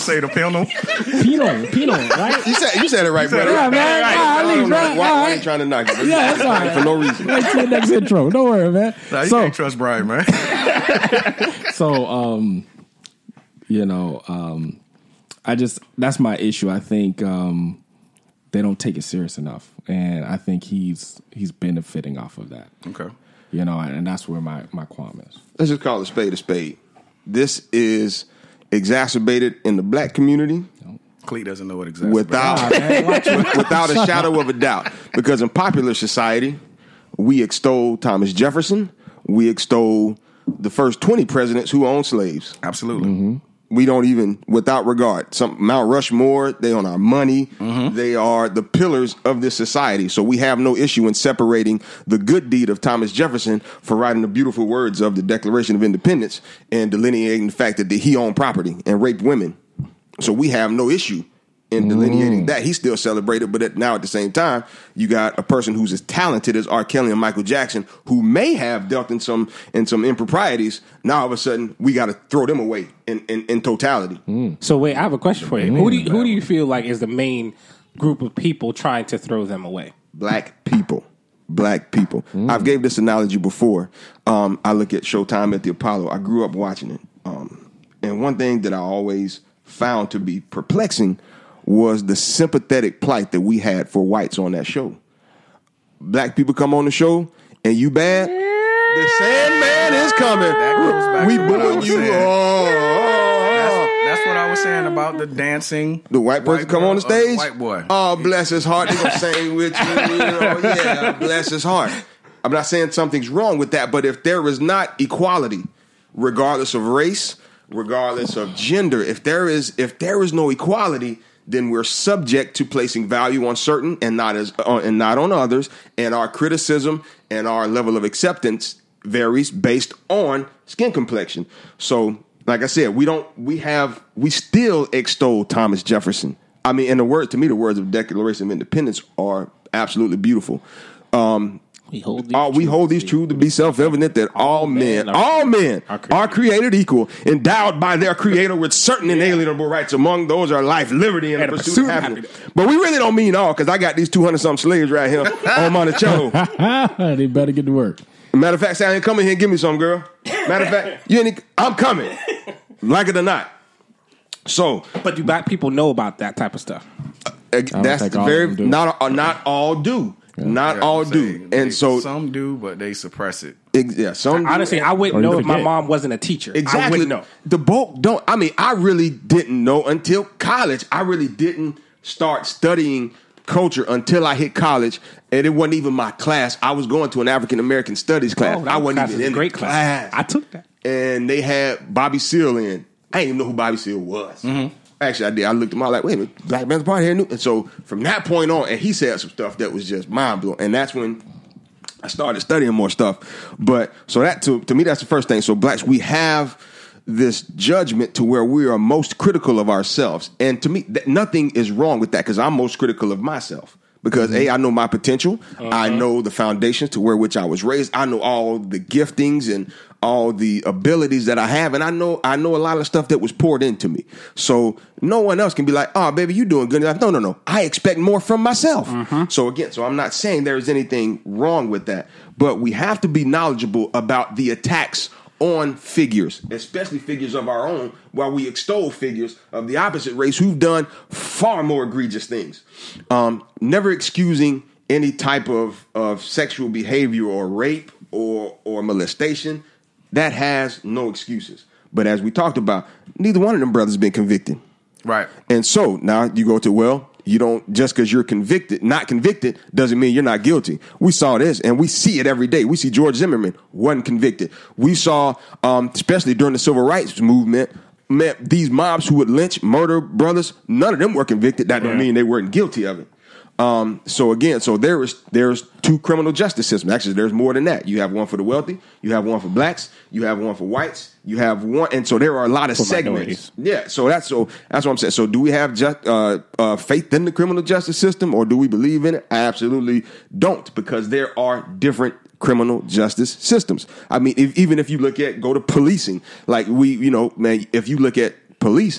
say the penal. Penal, penal, right? You said you said it right, brother. Yeah, man. Right. Ah, at I least, don't know right? why, All why right. you trying to knock it? Yeah, that's all right. For no reason. Wait till the next intro. Don't worry, man. Nah, you so, can't trust Brian, man. so, um, you know, um, I just that's my issue. I think um, they don't take it serious enough, and I think he's he's benefiting off of that. Okay. You know, and that's where my my qualm is. Let's just call a spade a spade. This is exacerbated in the black community. Cleet doesn't know what exactly. Without, Ah, man, watch it. without a shadow of a doubt. Because in popular society, we extol Thomas Jefferson. We extol the first twenty presidents who owned slaves. Absolutely. Mm-hmm. We don't even, without regard, some Mount Rushmore, they on our money. Mm-hmm. They are the pillars of this society. So we have no issue in separating the good deed of Thomas Jefferson for writing the beautiful words of the Declaration of Independence and delineating the fact that he owned property and raped women. So we have no issue in delineating Mm. that. He's still celebrated, but at, now at the same time, you got a person who's as talented as R. Kelly and Michael Jackson, who may have dealt in some in some improprieties. Now all of a sudden, we got to throw them away in, in, in totality. So wait, I have a question for you. Who do you, who do you feel like is the main group of people trying to throw them away? Black people. Black people. I've gave this analogy before. Um, I look at Showtime at the Apollo. I grew up watching it. Um, and one thing that I always found to be perplexing was the sympathetic plight that we had for whites on that show. Black people come on the show, and you bad, the Sandman is coming. That goes back We to what I booing was you. saying. Oh, That's, that's what I was saying about the dancing. the white person come boy on the or the stage. white boy. Oh, bless his heart. They gonna sing with you. You know, yeah, bless his heart. I'm not saying something's wrong with that, but if there is not equality, regardless of race, regardless of gender, if there is if there is no equality, then we're subject to placing value on certain and not as uh, and not on others, and our criticism and our level of acceptance varies based on skin complexion. So, like I said, we don't we have we still extol Thomas Jefferson. I mean, and the word to me, the words of Declaration of Independence are absolutely beautiful. Um, We hold these, Uh, we hold these truths to be self-evident that all men, men are all men are are created. created equal, endowed by their creator with certain inalienable rights. Among those are life, liberty, and, And the a pursuit, pursuit of of happiness. But we really don't mean all, because I got these two hundred something slaves right here on Monticello. They better get to work. Matter of fact, say, I ain't coming here and give me some, girl. Matter of fact, you ain't, I'm coming. Like it or not. So, But do black people know about that type of stuff? uh, that's think the all of very, them do. not, uh, not all do. Not Yeah, all I'm do. saying, And they- so, some do, but they suppress it. ex- yeah, some do. Honestly, I wouldn't Or you know if my forget. mom wasn't a teacher. I Exactly. wouldn't know. The bulk don't. I mean, I really didn't know until college. I really didn't start studying culture until I hit college, and it wasn't even my class. I was going to an African American studies class. Oh, that I wasn't class even is a in great the class. class. I took that. And they had Bobby Seale in. I didn't even know who Bobby Seale was. Mm-hmm. Actually, I did. I looked at him. I was like, wait a minute, Black Panther Party here. And so from that point on, and he said some stuff that was just mind blowing. And that's when I started studying more stuff. But so that to to me, that's the first thing. So blacks, we have this judgment to where we are most critical of ourselves. And to me, th- nothing is wrong with that, because I'm most critical of myself. Because A, I know my potential. Uh-huh. I know the foundations to where which I was raised. I know all the giftings and all the abilities that I have. And I know I know a lot of stuff that was poured into me. So no one else can be like, oh, baby, you doing good. No, no, no. I expect more from myself. So again, so I'm not saying there's anything wrong with that. But we have to be knowledgeable about the attacks on figures, especially figures of our own, while we extol figures of the opposite race who've done far more egregious things. Um, never excusing any type of, of sexual behavior or rape or, or molestation. That has no excuses. But as we talked about, neither one of them brothers been convicted. Right. And so now you go to, well, you don't, just because you're convicted, not convicted, doesn't mean you're not guilty. We saw this, and we see it every day. We see George Zimmerman wasn't convicted. We saw, um, especially during the civil rights movement, man, these mobs who would lynch, murder brothers, none of them were convicted. That don't mean they weren't guilty of it. Um, so again, so there is there's two criminal justice systems. Actually, there's more than that. You have one for the wealthy, you have one for blacks, you have one for whites, you have one, and so there are a lot of For segments. minorities. Yeah, so that's so that's what I'm saying. So do we have just uh, uh, faith in the criminal justice system, or do we believe in it? I absolutely don't, because there are different criminal justice systems. I mean, if, even if you look at go to policing, like we, you know, man, if you look at police,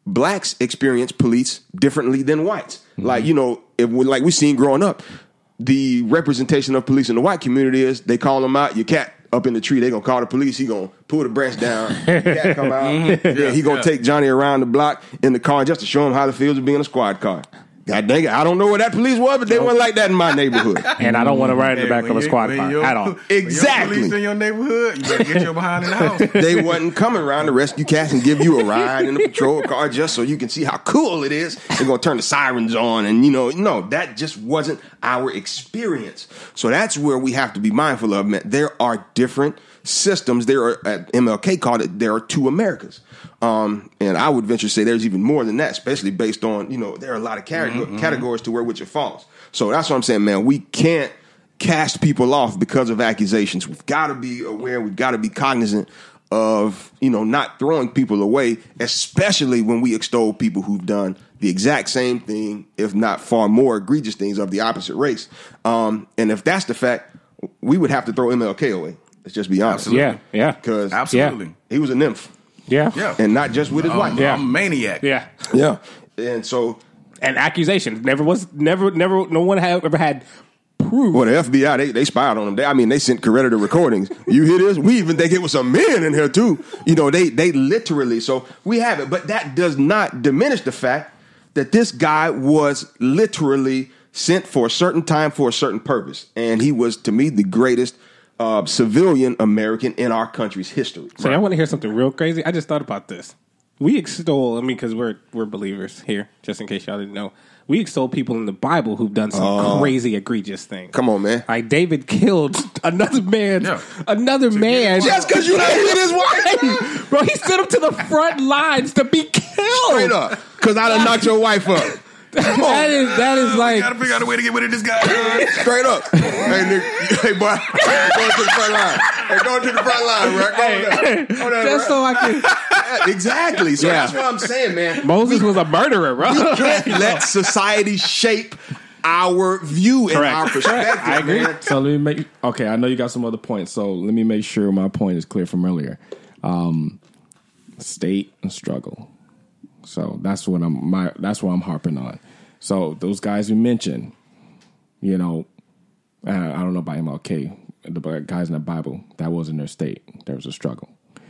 blacks experience police differently than whites. Mm-hmm. Like, you know, if we, like we seen growing up, the representation of police in the white community is they call them out, your cat up in the tree, they gonna call the police, he gonna pull the branch down, the cat come out, mm-hmm. yeah, he gonna yeah. take Johnny around the block in the car just to show him how it feels to be in a squad car. God dang it, I don't know what that police was, but they weren't like that in my neighborhood. And I don't want to ride in the back of a squad car at all. Exactly. Police in your neighborhood, you better get your behind in the house. They wasn't coming around to rescue cats and give you a ride in the patrol car just so you can see how cool it is. They're going to turn the sirens on and, you know, no, that just wasn't our experience. So that's where we have to be mindful of, man. There are different systems. There are, at M L K called it, there are two Americas. Um, and I would venture to say there's even more than that, especially based on, you know, there are a lot of categories, mm-hmm. categories to where which it falls. So that's what I'm saying, man. We can't cast people off because of accusations. We've got to be aware. We've got to be cognizant of, you know, not throwing people away, especially when we extol people who've done the exact same thing, if not far more egregious things of the opposite race. Um, and if that's the fact, we would have to throw M L K away. Let's just be honest. Absolutely. Yeah, yeah. Because absolutely, he was a nymph. Yeah. yeah. And not just with his um, wife. Yeah. I'm a maniac. Yeah. Yeah. And so. And accusations. Never was, never, never, no one had ever had proof. Well, the F B I, they, they spied on him. They, I mean, they sent Coretta the recordings. You hear this? We even think it was some men in here, too. You know, they, they literally. So we have it. But that does not diminish the fact that this guy was literally sent for a certain time for a certain purpose. And he was, to me, the greatest Uh, civilian American in our country's history. So right. I want to hear something real crazy. I just thought about this. We extol, I mean, because we're we're believers here, just in case y'all didn't know. We extol people in the Bible who've done some uh, crazy, egregious things. Come on, man. Like David killed another man, yeah. another to man. Just because you didn't hit his wife. Bro, he sent him to the front lines to be killed. Straight up. Because I done knocked your wife up. That is that is like we gotta figure out a way to get rid of this guy. Straight up. Hey, Nick, hey boy, go to the front line. Hey, go to the front line, right? Go hey, there. Go there, just right? So I can yeah, exactly. So yeah. That's what I'm saying, man. Moses we, was a murderer, bro. We can't let society shape our view and Correct. our perspective. I agree. Man. So let me make okay. I know you got some other points, so let me make sure my point is clear from earlier. Um, state and struggle. So that's what I'm. My that's what I'm harping on. So those guys you mentioned, you know, uh, I don't know about M L K, the guys in the Bible, that wasn't their state. There was a struggle.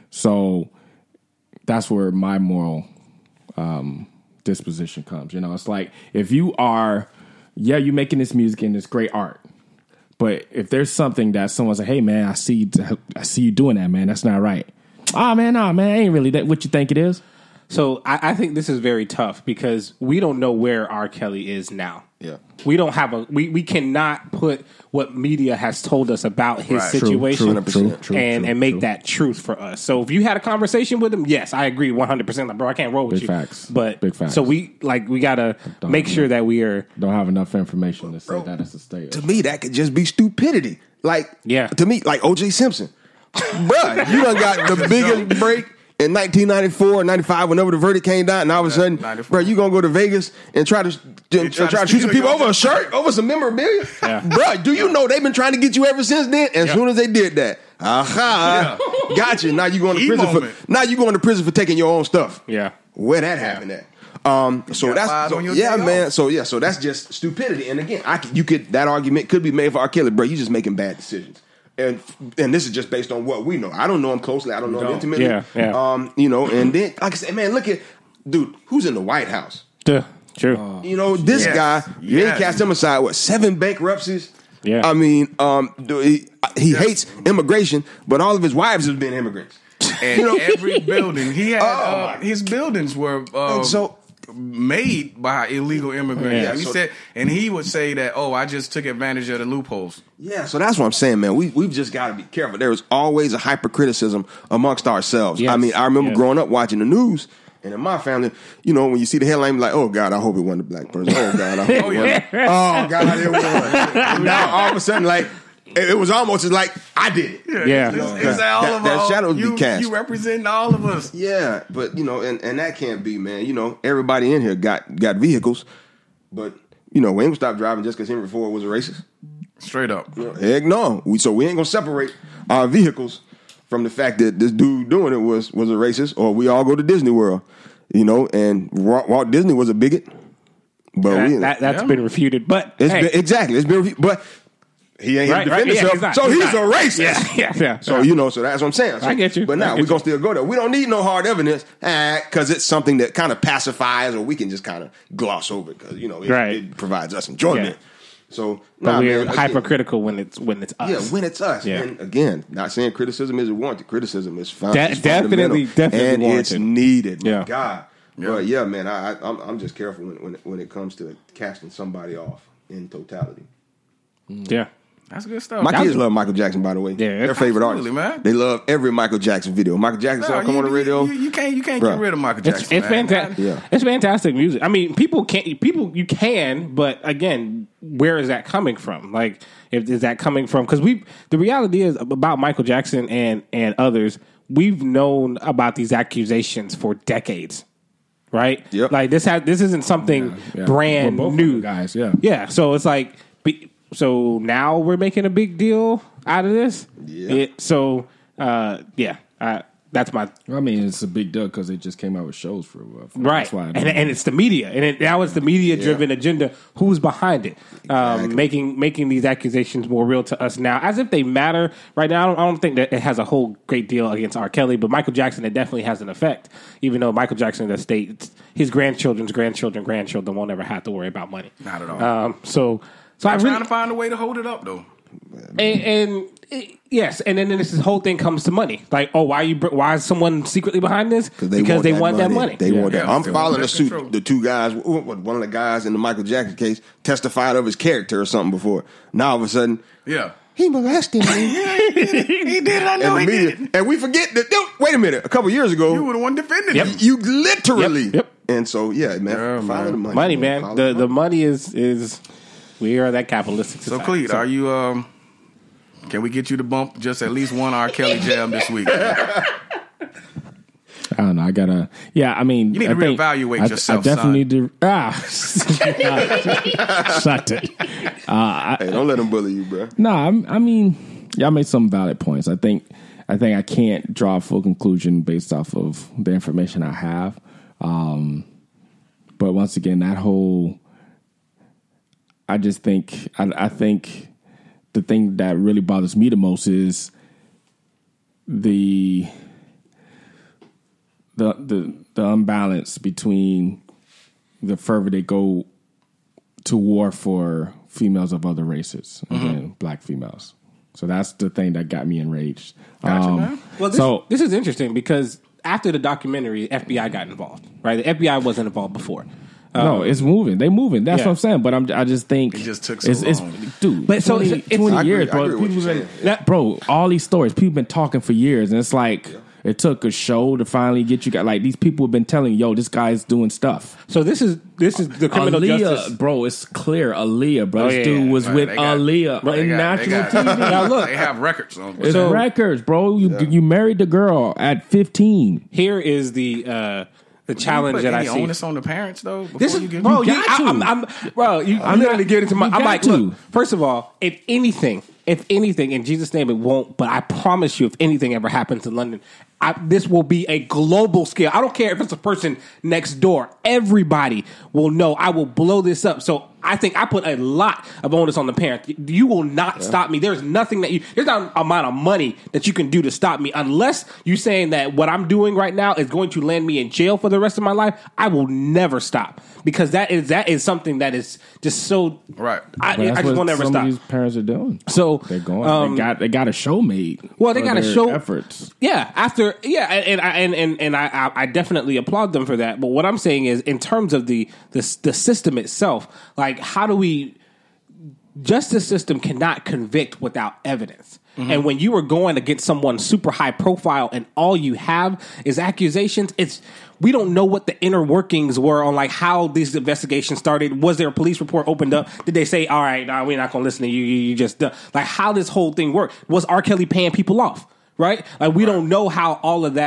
So that's where my moral um, disposition comes. You know, it's like if you are, yeah, you're making this music and it's great art, but if there's something that someone's like, hey man, I see, I see you doing that, man, that's not right. Oh man, no man, ain't really that what you think it is. So I, I think this is very tough because we don't know where R. Kelly is now. Yeah, we don't have a we, we cannot put what media has told us about his right. situation true, true, true, and, true, and make true. that truth for us. So if you had a conversation with him, yes, I agree one hundred percent. Like, bro, I can't roll with Big you. Facts. But Big facts. So we like we gotta don't make sure enough, that we are don't have enough information to say bro, that it's a state. To me, that could just be stupidity. Like yeah, to me, like O J Simpson, bruh, you done got the biggest break. In nineteen ninety-four, ninety-five, whenever the verdict came down, and all of a sudden, bro, you gonna go to Vegas and try to and try, try to shoot some people over a shirt, over some memorabilia, yeah. bro? Do you know they've been trying to get you ever since then? As yeah. soon as they did that, aha, yeah. gotcha. Now you going to prison moment. for now you going to prison for taking your own stuff. Yeah, where that happened at? Um, so that's so, yeah, man. Off. So yeah, so that's just stupidity. And again, I could, you could that argument could be made for R. Kelly, bro. You just making bad decisions. And and this is just based on what we know. I don't know him closely. I don't know him intimately. Yeah, yeah. Um, you know, and then like I said, man, look at dude, who's in the White House? Duh, true. Uh, you know, this yes. guy, yes. you ain't cast him aside. What seven bankruptcies? Yeah. I mean, um, he, he yes. hates immigration, but all of his wives have been immigrants. And you know? Every building he had, oh, uh, his buildings were uh, so. made by illegal immigrants. Yeah, he so, said, and he would say that, "Oh, I just took advantage of the loopholes." Yeah, so that's what I'm saying, man. We we've just got to be careful. There is always a hypercriticism amongst ourselves. Yes. I mean, I remember yes. growing up watching the news, and in my family, you know, when you see the headline, you're like, "Oh God, I hope it wasn't a black person." Oh God, I hope oh, it yeah. wasn't. Oh God, it was. Now all of a sudden, like. It was almost as like I did it. Yeah, yeah. It's, it's all that, of that all, shadows you, be cast. You represent all of us. Yeah, but you know, and, and that can't be, man. You know, everybody in here got got vehicles, but you know, we ain't gonna stop driving just because Henry Ford was a racist. Straight up, you know, heck no. We so we ain't gonna separate our vehicles from the fact that this dude doing it was was a racist, or we all go to Disney World. You know, and Walt Disney was a bigot. But that, we, that, that's yeah. been refuted. But it's hey. been, exactly, it's been, but he ain't Right, here to defend right, yeah, himself. he's not, so he's he's, not. a racist. Yeah, yeah, yeah. So you know, so that's what I'm saying. So, I get you. But I now get we're gonna you. still go there. We don't need no hard evidence because it's something that kind of pacifies, or we can just kind of gloss over because you know it, Right. it provides us enjoyment. Yeah. So, But nah, we're man, again, hypercritical when it's when it's us. Yeah, when it's us. Yeah. And again, not saying criticism isn't warranted. Criticism is found. De- is definitely, fundamental, definitely and warranted. it's needed. My Yeah. God. Yeah. But yeah, man, I, I, I'm, I'm just careful when, when when it comes to casting somebody off in totality. Yeah. That's good stuff. My That kids was- love Michael Jackson, by the way. Yeah, Their favorite artist. absolutely, man. They love every Michael Jackson video. Michael Jackson No, song come you, on the radio. You, you can't you can't Bruh. get rid of Michael It's, Jackson. it's man. fantastic. Yeah. It's fantastic music. I mean, people can't. People you can, but again, where is that coming from? Like, if is that coming from? Because we, the reality is about Michael Jackson and and others, we've known about these accusations for decades, right? Yep. Like this has this isn't something Yeah. brand Well, both of new, the guys. Yeah. Yeah. So it's like, be- so now we're making a big deal out of this. Yeah. It, so uh, yeah, uh, that's my I mean, it's a big deal because they just came out with shows for a while. Right, That's why I and, don't- and it's the media, and it, now it's the media-driven agenda. Who's behind it, um, making making these accusations more real to us now, as if they matter right now? I don't, I don't think that it has a whole great deal against R. Kelly, but Michael Jackson, it definitely has an effect. Even though Michael Jackson, the state, his grandchildren's grandchildren, grandchildren won't ever have to worry about money. Not at all. Um, so, so I I'm really trying to find a way to hold it up, though. and, and it- yes, and then this whole thing comes to money. Like, oh, why you? br- Why is someone secretly behind this? They Because they want that money. They want Yeah, that. I'm they want following that the suit. control. The two guys, one of the guys in the Michael Jackson case, testified of his character or something before. Now all of a sudden, Yeah. he molested me. He did. I and know the he media, did. and we forget that. no, Wait a minute. A couple years ago, You were the one defending Yep. him. you literally. Yep, yep. And so, yeah, man, Yeah, follow man. the money, money, man. Follow The the money is is we are that capitalistic So, society. Cleet, are you? Um, can we get you to bump just at least one R. Kelly jam this week? I don't know. I gotta. Yeah, I mean, You need I to think- reevaluate I, yourself, I definitely son. need to. Ah, shut it. Uh, I, Hey, don't let them bully you, bro. No, I'm, I mean, y'all made some valid points. I think, I think I can't draw a full conclusion based off of the information I have. Um, but once again, that whole, I just think, I, I think the thing that really bothers me the most is the, the, the, the unbalance between the further they go to war for females of other races, again, black females. So that's the thing that got me enraged. Gotcha, Um, man. Well, this, so this is interesting because after the documentary, F B I got involved. Right, the F B I wasn't involved before. no, it's moving. They moving. That's yeah. what I'm saying. But I'm, I just think It just took so it's, it's, long. dude. But so twenty, it's- it's- twenty I agree- years, I bro. agree with People what been, you're saying. That- bro. All these stories, people been talking for years, and it's like it took a show to finally get you guys. Like these people have been telling, yo, this guy's doing stuff. So this is this is the criminal Aaliyah, justice. bro, it's clear. Aaliyah, bro. Oh, this yeah, dude yeah. was Right, with they got- Aaliyah They in got- they national got- T V. Now look, They have records on. It's So- records, bro. You you married the girl at fifteen. here is the uh, the challenge put that I any see. onus on the parents though. Before This is you get bro. You, got I, to. I'm, I'm, bro. You, I'm I'm literally not- giving it to my. you I'm got like, to. look. First of all, if anything, if anything, in Jesus' name, it won't. But I promise you, if anything ever happens in London, I, this will be a global scale. I don't care if it's a person next door. Everybody will know. I will blow this up. So I think I put a lot of onus on the parents. You will not stop me. There's nothing that you. There's not an amount of money that you can do to stop me unless you're saying that what I'm doing right now is going to land me in jail for the rest of my life. I will never stop because that is that is something that is just so. Right. I, But that's I just what will never some stop. of these parents are doing. So They're going. um, they got they got a show made. Well, they for got a their show efforts. Yeah, after yeah, and and I and and, and I, I I definitely applaud them for that. But what I'm saying is, in terms of the the the system itself, like how do we? Justice system cannot convict without evidence. And when you are going against someone super high profile and all you have is accusations, it's we don't know what the inner workings were on like how these investigations started. Was there a police report opened up? Did they say, all right, nah, we're not going to listen to you. You, you just uh, like how this whole thing worked. Was R. Kelly paying people off? Right? Like we don't know how all of that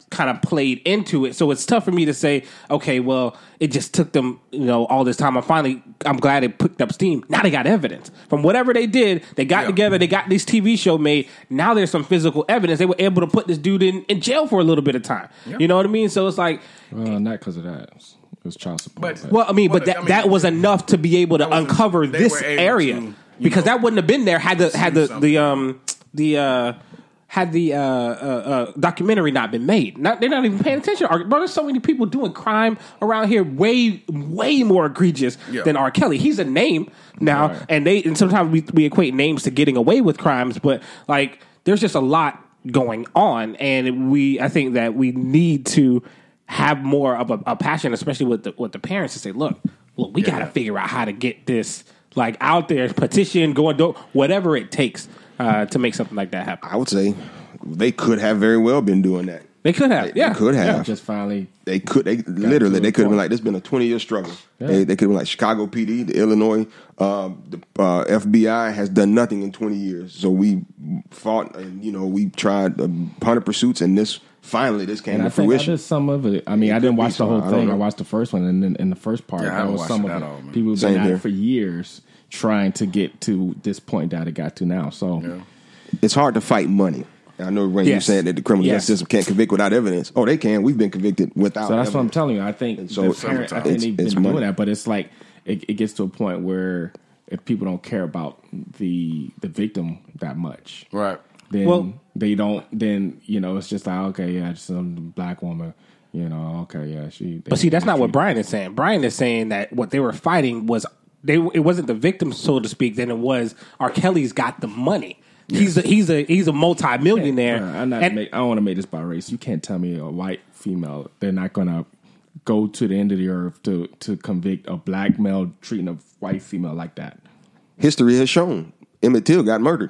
kind of played into it. So it's tough for me to say, okay, well, it just took them, you know, all this time. I'm finally, I'm glad it picked up steam. Now they got evidence from whatever they did. They got Yeah. together. They got this T V show made. Now there's some physical evidence. They were able to put this dude in, in jail for a little bit of time. Yeah. You know what I mean? So it's like, Well, not because of that. It was child support. But- well, I mean, Well, but that, I mean, that was enough to be able to that was- uncover they this were able area to, you because know, that wouldn't have been there had the had the something. the um the uh had the uh, uh, uh, documentary not been made. Not, they're not even paying attention. Bro, there's so many people doing crime around here, way way more egregious Yeah. than R. Kelly. He's a name now, Right. and they and sometimes we we equate names to getting away with crimes, but like there's just a lot going on, and we I think that we need to have more of a, a passion, especially with the with the parents, to say, look, look, we got to figure out how to get this like out there, petition, going, do whatever it takes uh, to make something like that happen. I would say they could have very well been doing that. They could have, They, yeah, they could have. Just finally. They could. They literally. to They a could have been point. like, "This has been a twenty-year struggle." Yeah. They, they could have been like Chicago P D, the Illinois, um, the uh, F B I has done nothing in twenty years. So we fought, and you know, we tried a hundred pursuits, and this finally this came And to I think I fruition. did some of it. I mean, It I could didn't be watch the some. whole I don't thing. I know. watched the first one, and then in the first part, Yeah, I that haven't was watched some it of at it. all, man. People have Same been at here. it for years trying to get to this point that it got to now. So Yeah. It's hard to fight money. I know, Ray, you Yes. saying that the criminal Yes. justice system can't convict without evidence. Oh, they can. We've been convicted without. So that's what I'm evidence. telling you. I think so the parent, I it's- think they've been it's doing money. that, but it's like it, it gets to a point where if people don't care about the the victim that much, Right. then Well- they don't. Then you know, it's just like okay, yeah, just some black woman. You know, okay, yeah, she. But see, that's not what Brian is saying. Brian is saying that what they were fighting was they. It wasn't the victim, so to speak. Then it was R. Kelly's got the money. He's a, he's a he's a multi-millionaire. Uh, I'm not. And- make, I don't want to make this by race. You can't tell me a white female they're not gonna go to the end of the earth to to convict a black male treating a white female like that. History has shown Emmett Till got murdered.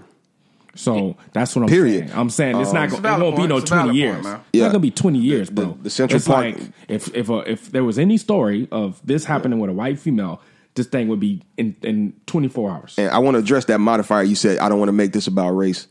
So that's what I'm Period. saying. I'm saying it's not. It's a Gonna, it valid won't be point. no It's a valid twenty point, years. man. It's Yeah. not gonna be twenty years, The- bro. the- the Central it's Park- like if if a, if there was any story of this happening with a white female, this thing would be in in twenty-four hours. And I want to address that modifier. You said, I don't want to make this about race.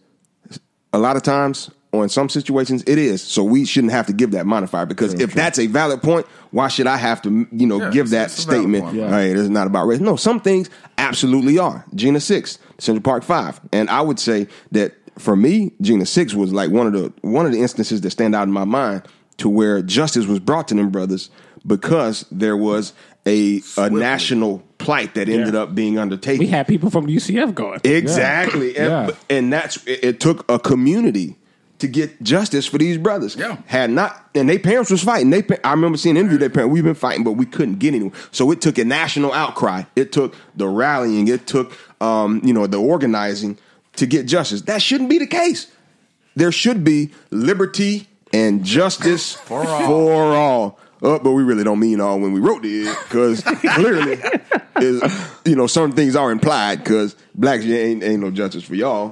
A lot of times, or in some situations, it is. So we shouldn't have to give that modifier because if that's a valid point, why should I have to, you know, Yeah, give it's- that it's a valid statement? point. Yeah. Hey, it's not about race. No, some things absolutely are. Gina Six, Central Park Five, and I would say that for me, Gina Six was like one of the one of the instances that stand out in my mind to where justice was brought to them brothers because there was a a national plight that ended Yeah. up being undertaken. we had people from U C F going. Exactly. And, Yeah. and that's it, it took a community to get justice for these brothers. Yeah. Had not and their parents was fighting. They pa- I remember seeing an interview their parents, we've been fighting, but we couldn't get anywhere. So it took a national outcry. It took the rallying, it took um, you know, the organizing to get justice. That shouldn't be the case. There should be liberty and justice for all. For all. Uh, but we really don't mean all when we wrote it, because clearly, is, you know, certain things are implied. Because blacks ain't ain't no justice for y'all,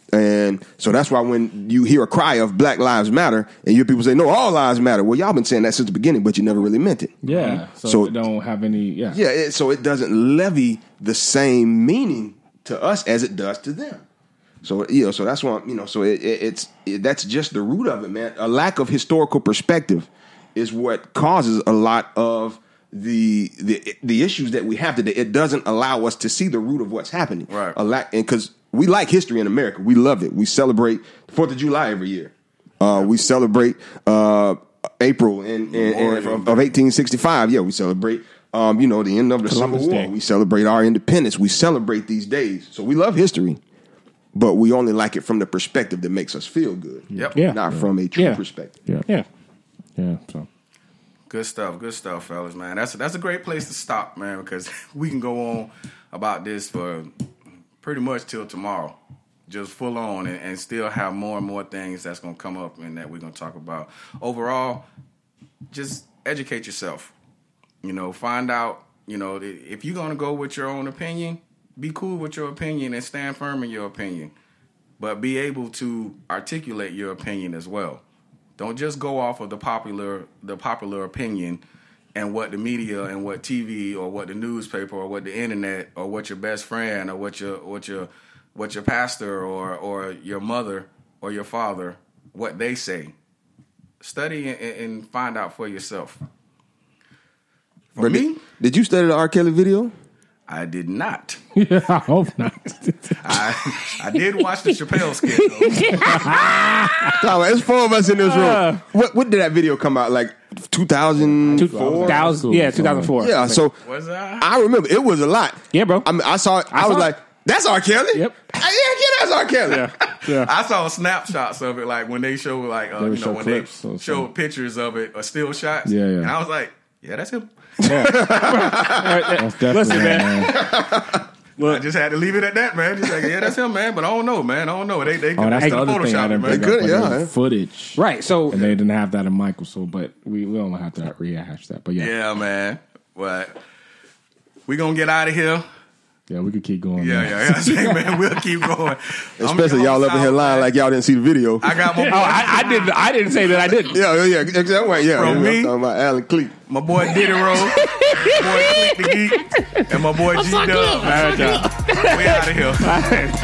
and so that's why when you hear a cry of Black Lives Matter, and you hear people say, "No, all lives matter." Well, y'all been saying that since the beginning, but you never really meant it. Yeah. So, So- it don't have any. Yeah. Yeah, it, so it doesn't levy the same meaning to us as it does to them. So you know, so that's why you know, so it, it, it's it, that's just the root of it, man. A lack of historical perspective is what causes a lot of the the the issues that we have today. It doesn't allow us to see the root of what's happening. Right. A lack, and because we like history in America, we love it. We celebrate Fourth of July every year. Uh, we celebrate uh, April in, in, in, of, of eighteen sixty-five. Yeah, we celebrate. Um, you know, the end of the Columbus Civil War. Day. We celebrate our independence. We celebrate these days. So we love history, but we only like it from the perspective that makes us feel good. Yep. Yeah. Not from a true Yeah. perspective. Yeah. Yeah. Yeah. So. Good stuff, good stuff, fellas, man. That's that's a great place to stop, man, because we can go on about this for pretty much till tomorrow, just full on, and, and still have more and more things that's going to come up and that we're going to talk about. Overall, just educate yourself. You know, find out, you know, if you're going to go with your own opinion, be cool with your opinion and stand firm in your opinion, but be able to articulate your opinion as well. Don't just go off of the popular the popular opinion and what the media and what T V or what the newspaper or what the internet or what your best friend or what your what your what your pastor or or your mother or your father what they say. study and, and find out for yourself. For But me, did, did you study the R. Kelly video? I did not. Yeah, I hope not. I I did watch the Chappelle skit though. Tyler, there's four of us in this Uh. room. What what did that video come out like? two thousand four? two thousand, yeah, two thousand four. Yeah, so Was I? I remember it was a lot. Yeah, bro. I mean, I saw it. I, I was saw like, it. "That's R. Kelly." Yep. Uh, yeah, yeah, that's R. Kelly. Yeah, yeah. I saw snapshots of it, like when they show like uh, They you would know show when clips, they so- show so- pictures of it or still shots. Yeah, yeah. And I was like, yeah, that's him. That's definitely, Listen, man. man. I just had to leave it at that, man. Just like, yeah, that's him, man. But I don't know, man. I don't know. They they Oh, that's they the other thing I Photoshop it, didn't man. bring They up. could, but yeah, there was yeah. footage. Right. So And they didn't have that in Michael, so but we, we don't have to rehash that. But yeah, yeah, Yeah, man. What? We gonna get out of here. we could keep going. Yeah, man. yeah, yeah. I say, man, we'll keep going. Especially y'all up in here lying like y'all didn't see the video. I got my boy, Oh, I, I didn't. I didn't say that I didn't. yeah, yeah, yeah, exactly. Right, yeah. From I'm me? talking about Alan Cleek. my boy Diddy Roll, my boy Click the Geek, and my boy G Dub. All right, y'all. We out of here.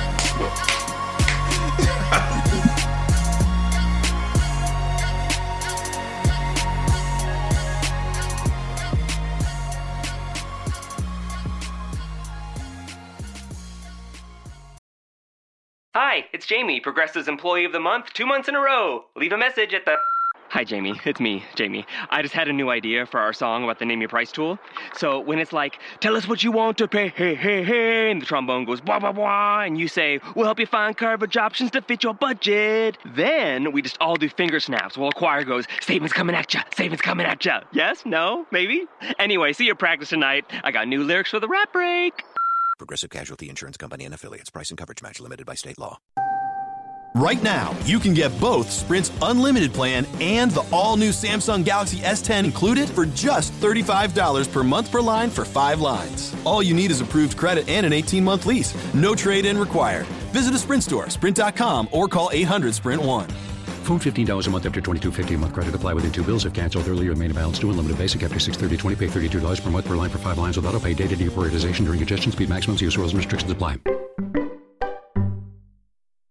Hi, it's Jamie, Progressive's Employee of the Month, two months in a row. Leave a message at the... Hi, Jamie. It's me, Jamie. I just had a new idea for our song about the Name Your Price tool. So when it's like, tell us what you want to pay, hey, hey, hey, and the trombone goes, blah, blah, blah, and you say, we'll help you find coverage options to fit your budget. Then we just all do finger snaps while a choir goes, statements coming at ya, statements coming at ya. Yes? No? Maybe? Anyway, see your practice tonight. I got new lyrics for the rap break. Progressive Casualty Insurance Company and Affiliates. Price and coverage match limited by state law. Right now, you can get both Sprint's unlimited plan and the all-new Samsung Galaxy S ten included for just thirty-five dollars per month per line for five lines. All you need is approved credit and an eighteen-month lease. No trade-in required. Visit a Sprint store, sprint dot com, or call eight hundred sprint one. Phone fifteen dollars a month after twenty-two fifty a month. Credit apply within two bills. If canceled earlier, main balance due. Unlimited basic after six thirty twenty. Pay thirty-two dollars per month per line for five lines with auto pay. Data deprioritization during congestion. Speed maximums. Use rules and restrictions apply.